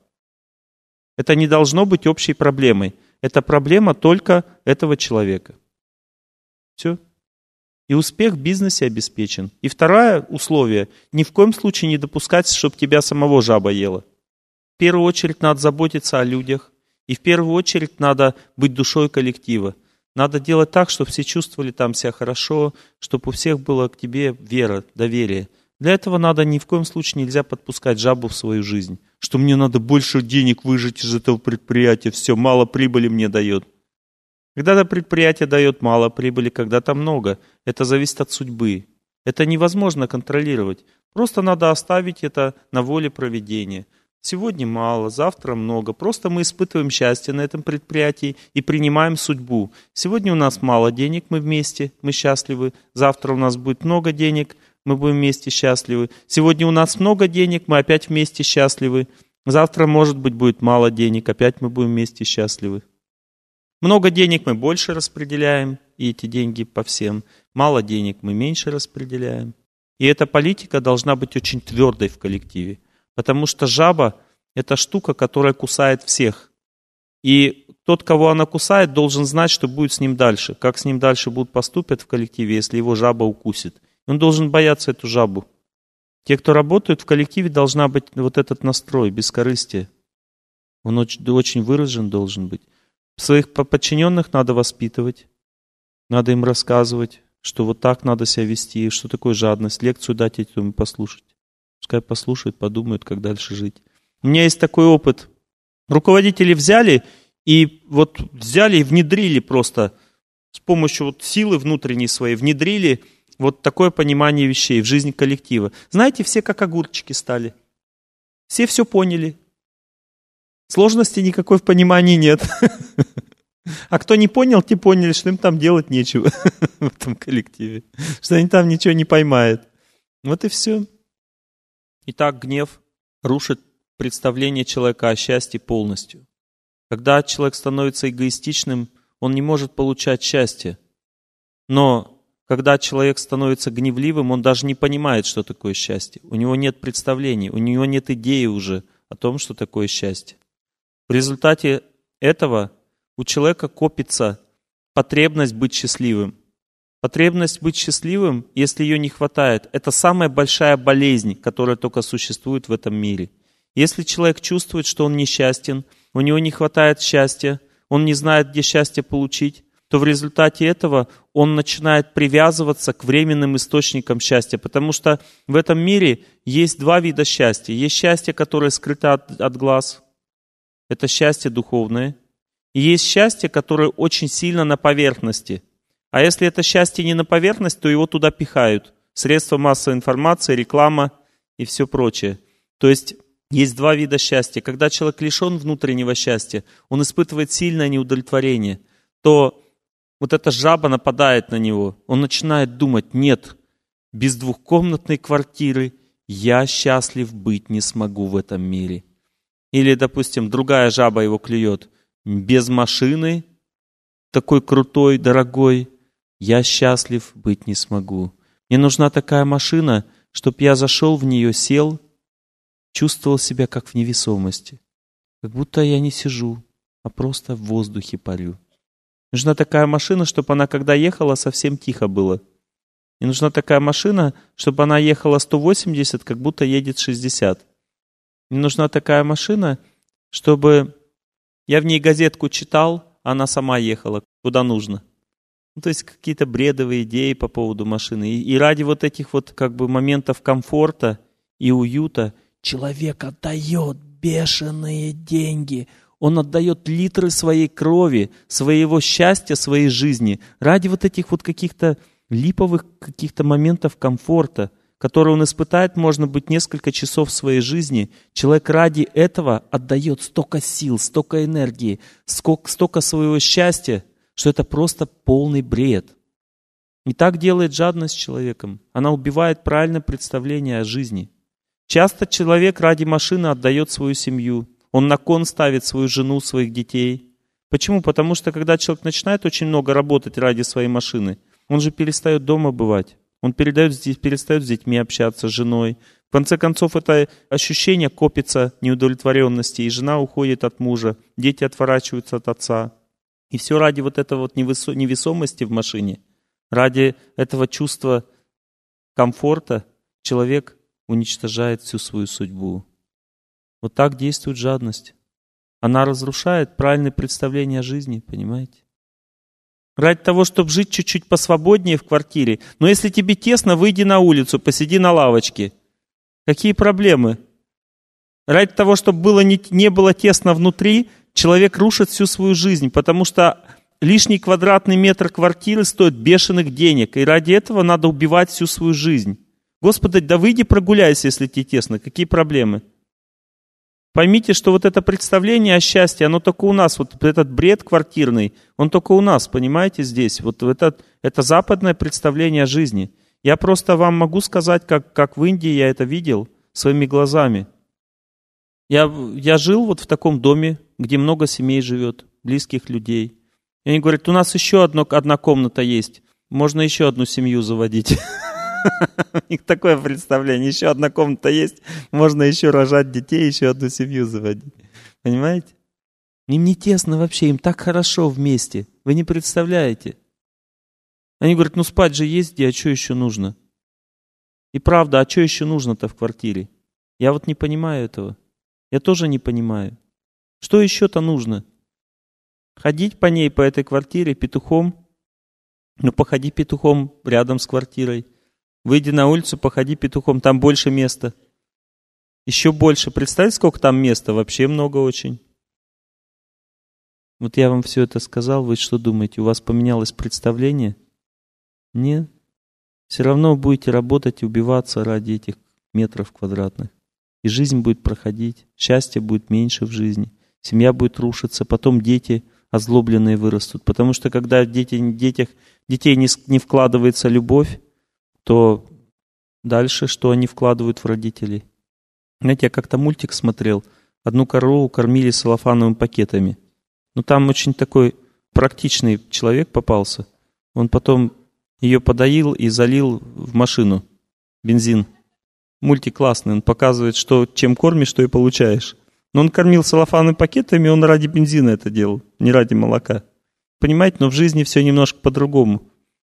Это не должно быть общей проблемой. Это проблема только этого человека. Все. И успех в бизнесе обеспечен. И второе условие: ни в коем случае не допускать, чтобы тебя самого жаба ела. В первую очередь надо заботиться о людях. И в первую очередь надо быть душой коллектива. Надо делать так, чтобы все чувствовали там себя хорошо, чтобы у всех было к тебе вера, доверие. Для этого надо ни в коем случае нельзя подпускать жабу в свою жизнь. Что мне надо больше денег выжать из этого предприятия, все, мало прибыли мне дает. Когда-то предприятие дает мало прибыли, когда-то много. Это зависит от судьбы. Это невозможно контролировать. Просто надо оставить это на воле провидения. Сегодня мало, завтра много. Просто мы испытываем счастье на этом предприятии и принимаем судьбу. Сегодня у нас мало денег, мы вместе, мы счастливы. Завтра у нас будет много денег, мы будем вместе счастливы. Сегодня у нас много денег, мы опять вместе счастливы. Завтра, может быть, будет мало денег, опять мы будем вместе счастливы. Много денег мы больше распределяем, и эти деньги по всем. Мало денег мы меньше распределяем. И эта политика должна быть очень твердой в коллективе. Потому что жаба – это штука, которая кусает всех. И тот, кого она кусает, должен знать, что будет с ним дальше. Как с ним дальше будут поступать в коллективе, если его жаба укусит. Он должен бояться эту жабу. Те, кто работают в коллективе, должна быть вот этот настрой, бескорыстие. Он очень выражен должен быть. Своих подчиненных надо воспитывать, надо им рассказывать, что вот так надо себя вести, что такое жадность, лекцию дать этому послушать. Пускай послушают, подумают, как дальше жить. У меня есть такой опыт. Руководители взяли и внедрили просто с помощью вот силы внутренней своей, внедрили вот такое понимание вещей в жизнь коллектива. Знаете, все как огурчики стали. Все поняли. Сложности никакой в понимании нет. А кто не понял, те поняли, что им там делать нечего в этом коллективе. Что они там ничего не поймают. Вот и все. Итак, гнев рушит представление человека о счастье полностью. Когда человек становится эгоистичным, он не может получать счастье. Но когда человек становится гневливым, он даже не понимает, что такое счастье. У него нет представлений, у него нет идеи уже о том, что такое счастье. В результате этого у человека копится потребность быть счастливым. Потребность быть счастливым, если ее не хватает, это самая большая болезнь, которая только существует в этом мире. Если человек чувствует, что он несчастен, у него не хватает счастья, он не знает, где счастье получить, то в результате этого он начинает привязываться к временным источникам счастья, потому что в этом мире есть два вида счастья. Есть счастье, которое скрыто от глаз, это счастье духовное, и есть счастье, которое очень сильно на поверхности. А если это счастье не на поверхность, то его туда пихают. Средства массовой информации, реклама и все прочее. То есть два вида счастья. Когда человек лишен внутреннего счастья, он испытывает сильное неудовлетворение, то вот эта жаба нападает на него. Он начинает думать: нет, без двухкомнатной квартиры я счастлив быть не смогу в этом мире. Или, допустим, другая жаба его клюет: без машины, такой крутой, дорогой, я счастлив быть не смогу. Мне нужна такая машина, чтобы я зашел в нее, сел, чувствовал себя как в невесомости. Как будто я не сижу, а просто в воздухе парю. Нужна такая машина, чтобы она, когда ехала, совсем тихо было. И нужна такая машина, чтобы она ехала 180, как будто едет 60. Мне нужна такая машина, чтобы я в ней газетку читал, а она сама ехала, куда нужно. То есть какие-то бредовые идеи по поводу машины. И ради вот этих вот как бы моментов комфорта и уюта человек отдает бешеные деньги. Он отдает литры своей крови, своего счастья, своей жизни. Ради вот этих вот каких-то липовых каких-то моментов комфорта, которые он испытает, можно быть, несколько часов своей жизни. Человек ради этого отдает столько сил, столько энергии, столько своего счастья, что это просто полный бред. И так делает жадность с человеком. Она убивает правильное представление о жизни. Часто человек ради машины отдает свою семью. Он на кон ставит свою жену, своих детей. Почему? Потому что когда человек начинает очень много работать ради своей машины, он же перестает дома бывать. Он перестает с детьми общаться, с женой. В конце концов, это ощущение копится неудовлетворенности, и жена уходит от мужа, дети отворачиваются от отца. И все ради вот этой вот невесомости в машине, ради этого чувства комфорта человек уничтожает всю свою судьбу. Вот так действует жадность. Она разрушает правильное представление о жизни, понимаете? Ради того, чтобы жить чуть-чуть посвободнее в квартире. Но если тебе тесно, выйди на улицу, посиди на лавочке. Какие проблемы? Ради того, чтобы не было тесно внутри, человек рушит всю свою жизнь, потому что лишний квадратный метр квартиры стоит бешеных денег, и ради этого надо убивать всю свою жизнь. Господи, да выйди прогуляйся, если тебе тесно. Какие проблемы? Поймите, что вот это представление о счастье, оно только у нас, вот этот бред квартирный, он только у нас, понимаете, здесь. Вот это западное представление о жизни. Я просто вам могу сказать, как в Индии я это видел своими глазами. Я жил вот в таком доме, где много семей живет, близких людей. И они говорят, у нас еще одна комната есть, можно еще одну семью заводить. У них такое представление, еще одна комната есть, можно еще рожать детей, еще одну семью заводить. Понимаете? Им не тесно вообще, им так хорошо вместе. Вы не представляете. Они говорят, ну спать же есть где, а что еще нужно? И правда, а что еще нужно-то в квартире? Я вот не понимаю этого. Я тоже не понимаю. Что еще-то нужно? Ходить по ней, по этой квартире петухом? Ну походи петухом рядом с квартирой. Выйди на улицу, походи петухом, там больше места. Еще больше. Представьте, сколько там места, вообще много очень. Вот я вам все это сказал, вы что думаете, у вас поменялось представление? Нет. Все равно будете работать и убиваться ради этих метров квадратных. И жизнь будет проходить, счастья будет меньше в жизни, семья будет рушиться, потом дети озлобленные вырастут. Потому что когда в детей не вкладывается любовь, то дальше что они вкладывают в родителей? Знаете, я как-то мультик смотрел, одну корову кормили целлофановыми пакетами. Но там очень такой практичный человек попался. Он потом ее подоил и залил в машину бензин. Мультик классный, он показывает, что чем кормишь, то и получаешь. Но он кормил целлофановыми пакетами, он ради бензина это делал, не ради молока. Понимаете, но в жизни все немножко по-другому.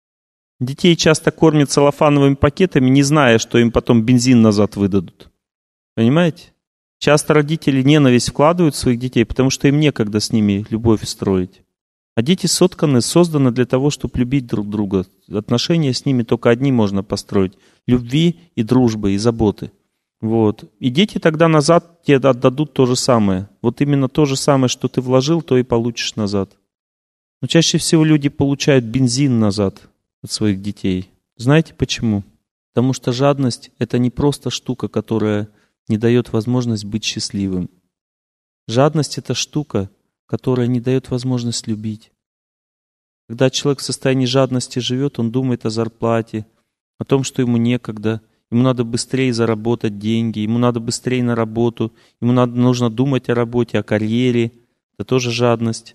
Детей часто кормят целлофановыми пакетами, не зная, что им потом бензин назад выдадут. Понимаете? Часто родители ненависть вкладывают в своих детей, потому что им некогда с ними любовь строить. А дети созданы для того, чтобы любить друг друга. Отношения с ними только одни можно построить. Любви и дружбы, и заботы. Вот. И дети тогда назад тебе отдадут то же самое. Вот именно то же самое, что ты вложил, то и получишь назад. Но чаще всего люди получают бензин назад от своих детей. Знаете почему? Потому что жадность — это не просто штука, которая не дает возможность быть счастливым. Жадность — это штука, которая не дает возможность любить. Когда человек в состоянии жадности живет, он думает о зарплате, о том, что ему некогда, ему надо быстрее заработать деньги, ему надо быстрее на работу, нужно думать о работе, о карьере. Это тоже жадность.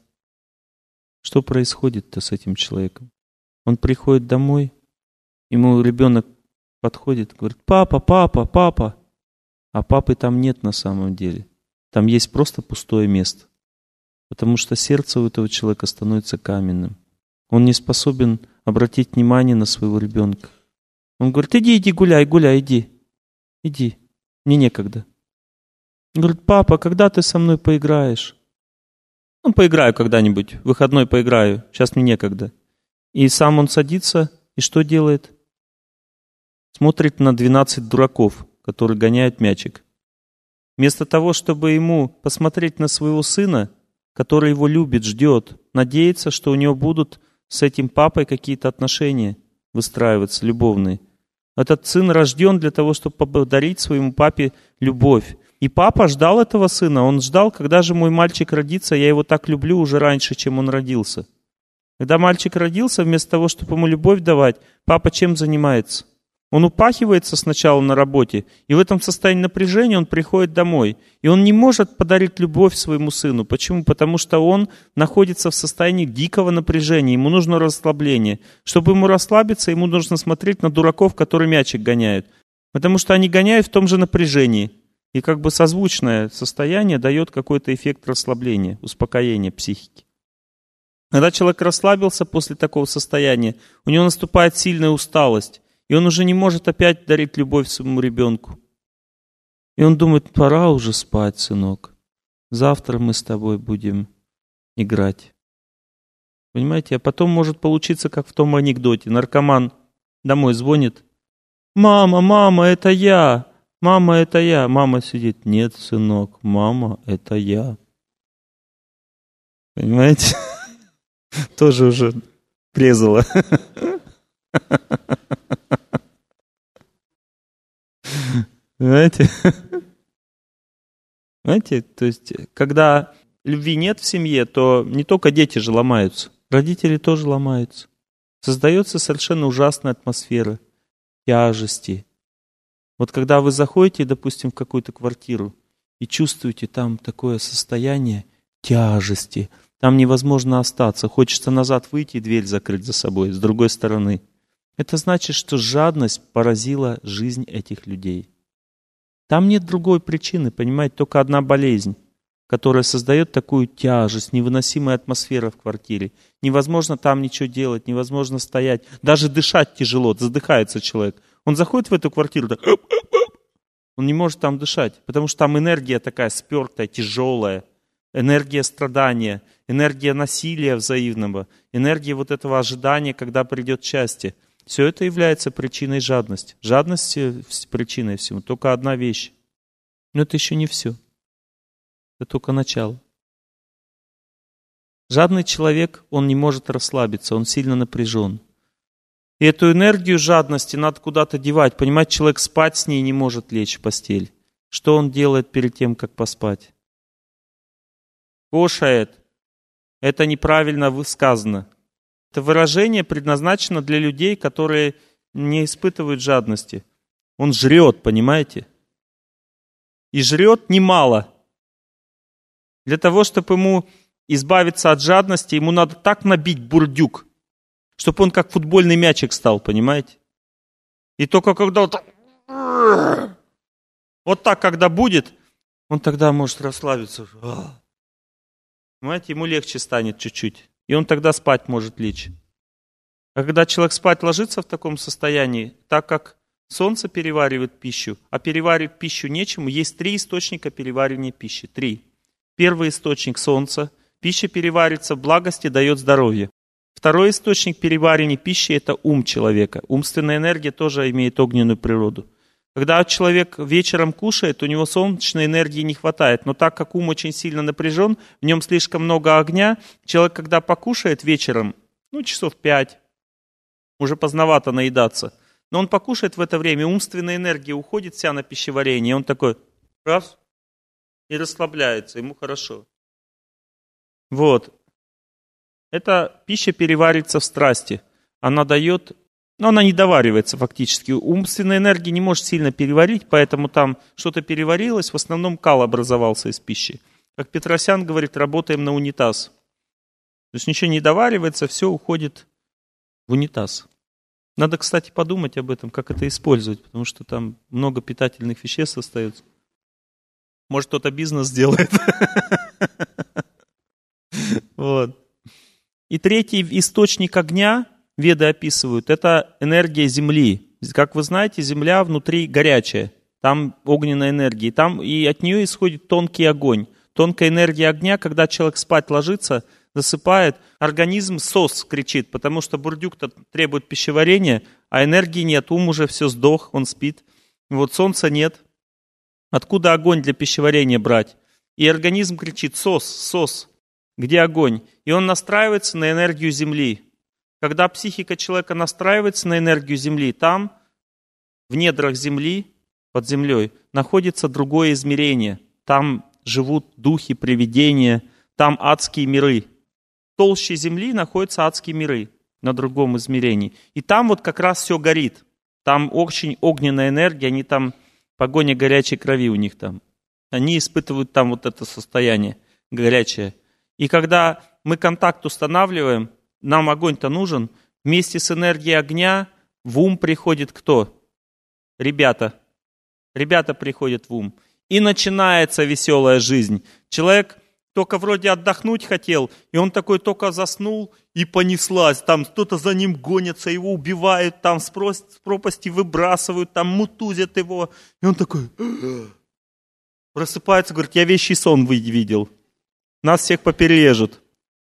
Что происходит-то с этим человеком? Он приходит домой, ему ребенок подходит, говорит, папа, папа, папа. А папы там нет на самом деле. Там есть просто пустое место. Потому что сердце у этого человека становится каменным. Он не способен обратить внимание на своего ребенка. Он говорит, иди гуляй, иди. Иди, мне некогда. Он говорит, папа, когда ты со мной поиграешь? Ну, поиграю когда-нибудь, в выходной поиграю, сейчас мне некогда. И сам он садится, и что делает? Смотрит на 12 дураков, которые гоняют мячик. Вместо того, чтобы ему посмотреть на своего сына, который его любит, ждет, надеется, что у него будут с этим папой какие-то отношения выстраиваться, любовные. Этот сын рожден для того, чтобы подарить своему папе любовь. И папа ждал этого сына, он ждал, когда же мой мальчик родится, я его так люблю уже раньше, чем он родился. Когда мальчик родился, вместо того, чтобы ему любовь давать, папа чем занимается? Он упахивается сначала на работе, и в этом состоянии напряжения он приходит домой. И он не может подарить любовь своему сыну. Почему? Потому что он находится в состоянии дикого напряжения, ему нужно расслабление. Чтобы ему расслабиться, ему нужно смотреть на дураков, которые мячик гоняют. Потому что они гоняют в том же напряжении. И как бы созвучное состояние дает какой-то эффект расслабления, успокоения психики. Когда человек расслабился после такого состояния, у него наступает сильная усталость. И он уже не может опять дарить любовь своему ребенку. И он думает, пора уже спать, сынок. Завтра мы с тобой будем играть. Понимаете? А потом может получиться, как в том анекдоте. Наркоман домой звонит. Мама, мама, это я. Мама, это я. Мама сидит. Нет, сынок, мама, это я. Понимаете? Тоже уже презала. Понимаете? Знаете, то есть, когда любви нет в семье, то не только дети же ломаются, родители тоже ломаются. Создается совершенно ужасная атмосфера тяжести. Вот когда вы заходите, допустим, в какую-то квартиру и чувствуете там такое состояние тяжести, там невозможно остаться, хочется назад выйти и дверь закрыть за собой, с другой стороны. Это значит, что жадность поразила жизнь этих людей. Там нет другой причины, понимаете, только одна болезнь, которая создает такую тяжесть, невыносимая атмосфера в квартире. Невозможно там ничего делать, невозможно стоять. Даже дышать тяжело, задыхается человек. Он заходит в эту квартиру, так, он не может там дышать, потому что там энергия такая спертая, тяжелая, энергия страдания, энергия насилия взаимного, энергия вот этого ожидания, когда придет счастье. Все это является причиной жадности. Жадность причиной всему. Только одна вещь. Но это еще не все. Это только начало. Жадный человек, он не может расслабиться, он сильно напряжен. И эту энергию жадности надо куда-то девать. Понимаете, человек спать с ней не может лечь в постель. Что он делает перед тем, как поспать? Кушает. Это неправильно сказано. Это выражение предназначено для людей, которые не испытывают жадности. Он жрет, понимаете? И жрет немало. Для того, чтобы ему избавиться от жадности, ему надо так набить бурдюк, чтобы он как футбольный мячик стал, понимаете? И только когда вот так, когда будет, он тогда может расслабиться. Понимаете, ему легче станет чуть-чуть. И он тогда спать может лечь. А когда человек спать ложится в таком состоянии, так как солнце переваривает пищу, а переваривать пищу нечему, есть 3 источника переваривания пищи. 3. Первый источник — солнце. Пища переваривается в благости, дает здоровье. Второй источник переваривания пищи — это ум человека. Умственная энергия тоже имеет огненную природу. Когда человек вечером кушает, у него солнечной энергии не хватает. Но так как ум очень сильно напряжен, в нем слишком много огня, человек, когда покушает вечером, часов 5, уже поздновато наедаться, но он покушает в это время, умственная энергия уходит вся на пищеварение, и он такой, раз, и расслабляется, ему хорошо. Вот. Эта пища переваривается в страсти. Она дает... Но она не доваривается фактически. Умственная энергия не может сильно переварить, поэтому там что-то переварилось, в основном кал образовался из пищи. Как Петросян говорит, работаем на унитаз. То есть ничего не доваривается, все уходит в унитаз. Надо, кстати, подумать об этом, как это использовать, потому что там много питательных веществ остается. Может, кто-то бизнес сделает. Вот. И третий источник огня, Веды описывают, это энергия Земли. Как вы знаете, Земля внутри горячая, там огненная энергия, и от нее исходит тонкий огонь. Тонкая энергия огня, когда человек спать ложится, засыпает, организм СОС кричит, потому что бурдюк-то требует пищеварения, а энергии нет, ум уже все сдох, он спит. Вот солнца нет. Откуда огонь для пищеварения брать? И организм кричит: СОС, СОС, где огонь? И он настраивается на энергию Земли. Когда психика человека настраивается на энергию Земли, там, в недрах Земли, под землей, находится другое измерение. Там живут духи, привидения, там адские миры. толще земли находятся адские миры на другом измерении. И там вот как раз все горит. Там очень огненная энергия, они там, погоня горячей крови у них там. Они испытывают там вот это состояние горячее. И когда мы контакт устанавливаем, нам огонь-то нужен, вместе с энергией огня в ум приходит кто? Ребята. Ребята приходят в ум. И начинается веселая жизнь. Человек только вроде отдохнуть хотел, и он такой только заснул, и понеслась. Там кто-то за ним гонится, его убивают, там с пропасти выбрасывают, там мутузят его. И он такой просыпается, говорит, я вещий сон видел. Нас всех поперережут.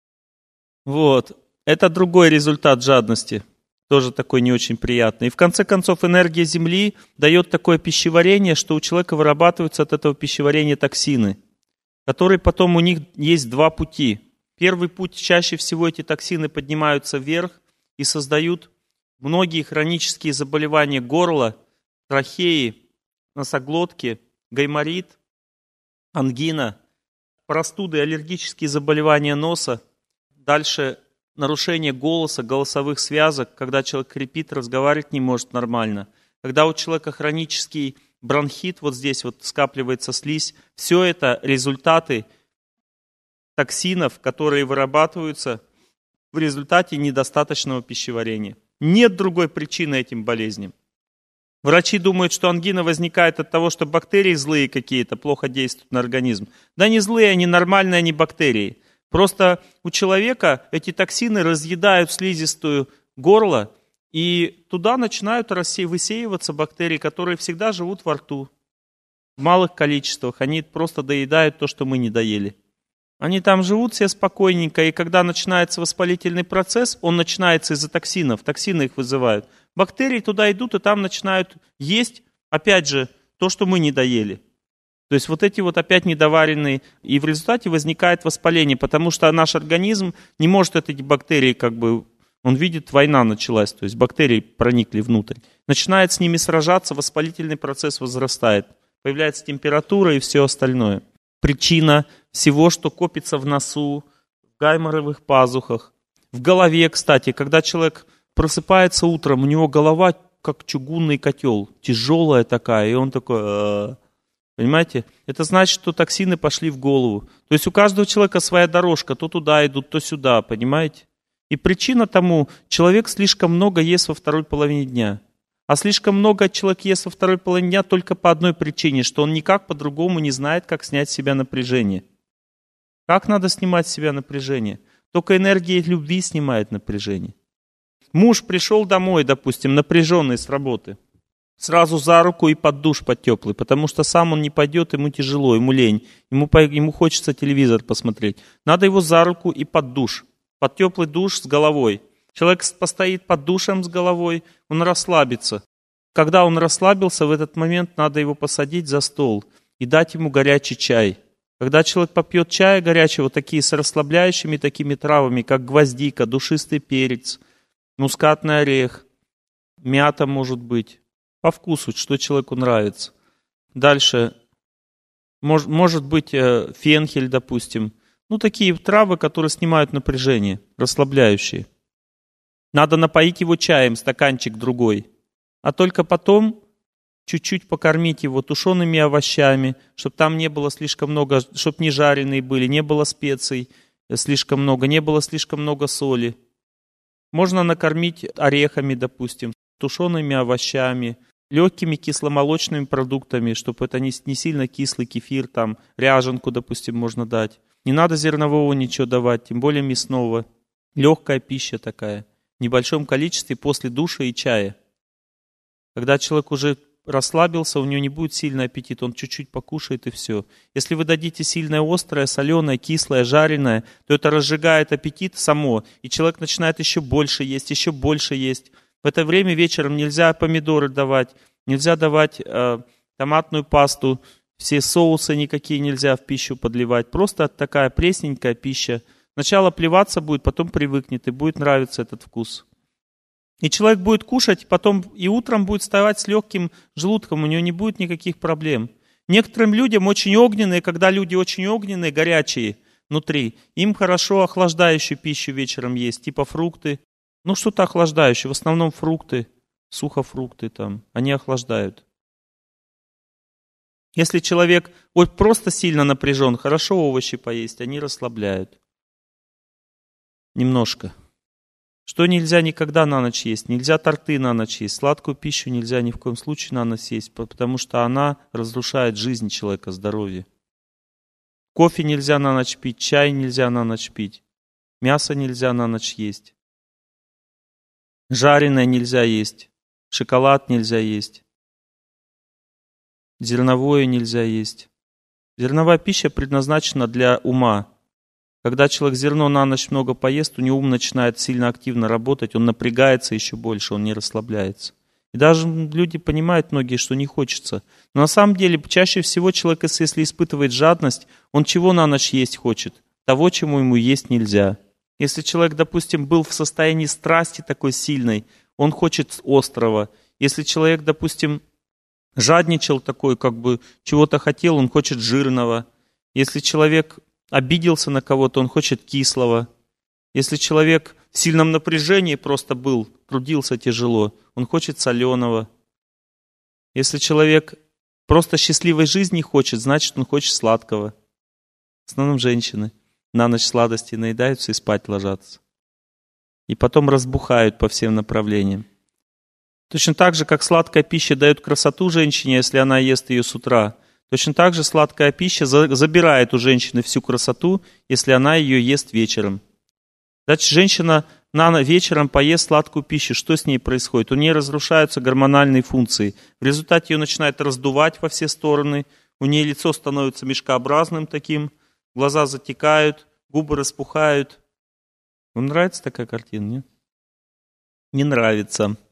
Вот. Это другой результат жадности. Тоже такой не очень приятный. И в конце концов энергия Земли дает такое пищеварение, что у человека вырабатываются от этого пищеварения токсины, которые потом у них есть два пути. Первый путь, чаще всего эти токсины поднимаются вверх и создают многие хронические заболевания горла, трахеи, носоглотки, гайморит, ангина, простуды, аллергические заболевания носа. Дальше нарушение голоса, голосовых связок, когда человек хрипит, разговаривать не может нормально. Когда у человека хронический бронхит, вот здесь вот скапливается слизь, все это результаты токсинов, которые вырабатываются в результате недостаточного пищеварения. Нет другой причины этим болезням. Врачи думают, что ангина возникает от того, что бактерии злые какие-то, плохо действуют на организм. Да не злые, они нормальные, они бактерии. Просто у человека эти токсины разъедают слизистую горло, и туда начинают высеиваться бактерии, которые всегда живут во рту. В малых количествах. Они просто доедают то, что мы не доели. Они там живут все спокойненько, и когда начинается воспалительный процесс, он начинается из-за токсинов. Токсины их вызывают. Бактерии туда идут, и там начинают есть, опять же, то, что мы не доели. То есть вот эти вот опять недоваренные, и в результате возникает воспаление, потому что наш организм не может эти бактерии он видит, война началась, то есть бактерии проникли внутрь. Начинает с ними сражаться, воспалительный процесс возрастает, появляется температура и все остальное. Причина всего, что копится в носу, в гайморовых пазухах, в голове, кстати, когда человек просыпается утром, у него голова как чугунный котел, тяжелая такая, и он такой... Понимаете? Это значит, что токсины пошли в голову. То есть у каждого человека своя дорожка, то туда идут, то сюда, понимаете? И причина тому, человек слишком много ест во второй половине дня. А слишком много человек ест во второй половине дня только по одной причине, что он никак по-другому не знает, как снять с себя напряжение. Как надо снимать с себя напряжение? Только энергия любви снимает напряжение. Муж пришел домой, допустим, напряженный с работы. Сразу за руку и под душ под теплый, потому что сам он не пойдет, ему тяжело, ему лень, ему хочется телевизор посмотреть. Надо его за руку и под душ, под теплый душ с головой. Человек постоит под душем с головой, он расслабится. Когда он расслабился, в этот момент надо его посадить за стол и дать ему горячий чай. Когда человек попьет чая горячего, такие с расслабляющими такими травами, как гвоздика, душистый перец, мускатный орех, мята может быть. По вкусу, что человеку нравится. Дальше, может быть, фенхель, допустим. Такие травы, которые снимают напряжение, расслабляющие. Надо напоить его чаем, стаканчик другой. А только потом чуть-чуть покормить его тушеными овощами, чтобы там не было слишком много, чтобы не жареные были, не было специй слишком много, не было слишком много соли. Можно накормить орехами, допустим, тушеными овощами, легкими кисломолочными продуктами, чтобы это не сильно кислый кефир, там, ряженку, допустим, можно дать. Не надо зернового ничего давать, тем более мясного. Легкая пища такая, в небольшом количестве после душа и чая. Когда человек уже расслабился, у него не будет сильный аппетит, он чуть-чуть покушает и все. Если вы дадите сильное острое, соленое, кислое, жареное, то это разжигает аппетит само, и человек начинает еще больше есть, еще больше есть. В это время вечером нельзя помидоры давать, нельзя давать томатную пасту, все соусы никакие нельзя в пищу подливать. Просто такая пресненькая пища. Сначала плеваться будет, потом привыкнет, и будет нравиться этот вкус. И человек будет кушать, потом и утром будет вставать с легким желудком, у него не будет никаких проблем. Некоторым людям очень огненные, когда люди очень огненные, горячие, внутри. Им хорошо охлаждающую пищу вечером есть, типа фрукты. Ну, что-то охлаждающее, в основном фрукты, сухофрукты там, они охлаждают. Если человек вот просто сильно напряжен, хорошо овощи поесть, они расслабляют. Немножко. Что нельзя никогда на ночь есть? Нельзя торты на ночь есть. Сладкую пищу нельзя ни в коем случае на ночь есть, потому что она разрушает жизнь человека, здоровье. Кофе нельзя на ночь пить, чай нельзя на ночь пить, мясо нельзя на ночь есть, жареное нельзя есть, шоколад нельзя есть, зерновое нельзя есть. Зерновая пища предназначена для ума. Когда человек зерно на ночь много поест, у него ум начинает сильно активно работать, он напрягается еще больше, он не расслабляется. И даже люди понимают многие, что не хочется. Но на самом деле, чаще всего человек, если испытывает жадность, он чего на ночь есть хочет? Того, чему ему есть нельзя. Если человек, допустим, был в состоянии страсти такой сильной, он хочет острого. Если человек, допустим, жадничал такой, как бы чего-то хотел, он хочет жирного. Если человек обиделся на кого-то, он хочет кислого. Если человек в сильном напряжении просто был, трудился тяжело, он хочет соленого. Если человек просто счастливой жизни хочет, значит, он хочет сладкого. В основном женщины на ночь сладости наедаются и спать ложатся. И потом разбухают по всем направлениям. Точно так же, как сладкая пища дает красоту женщине, если она ест ее с утра, точно так же сладкая пища забирает у женщины всю красоту, если она ее ест вечером. Значит, женщина вечером поест сладкую пищу, что с ней происходит? У нее разрушаются гормональные функции. В результате ее начинает раздувать во все стороны, у нее лицо становится мешкообразным таким, глаза затекают, губы распухают. Вам нравится такая картина, нет? Не нравится.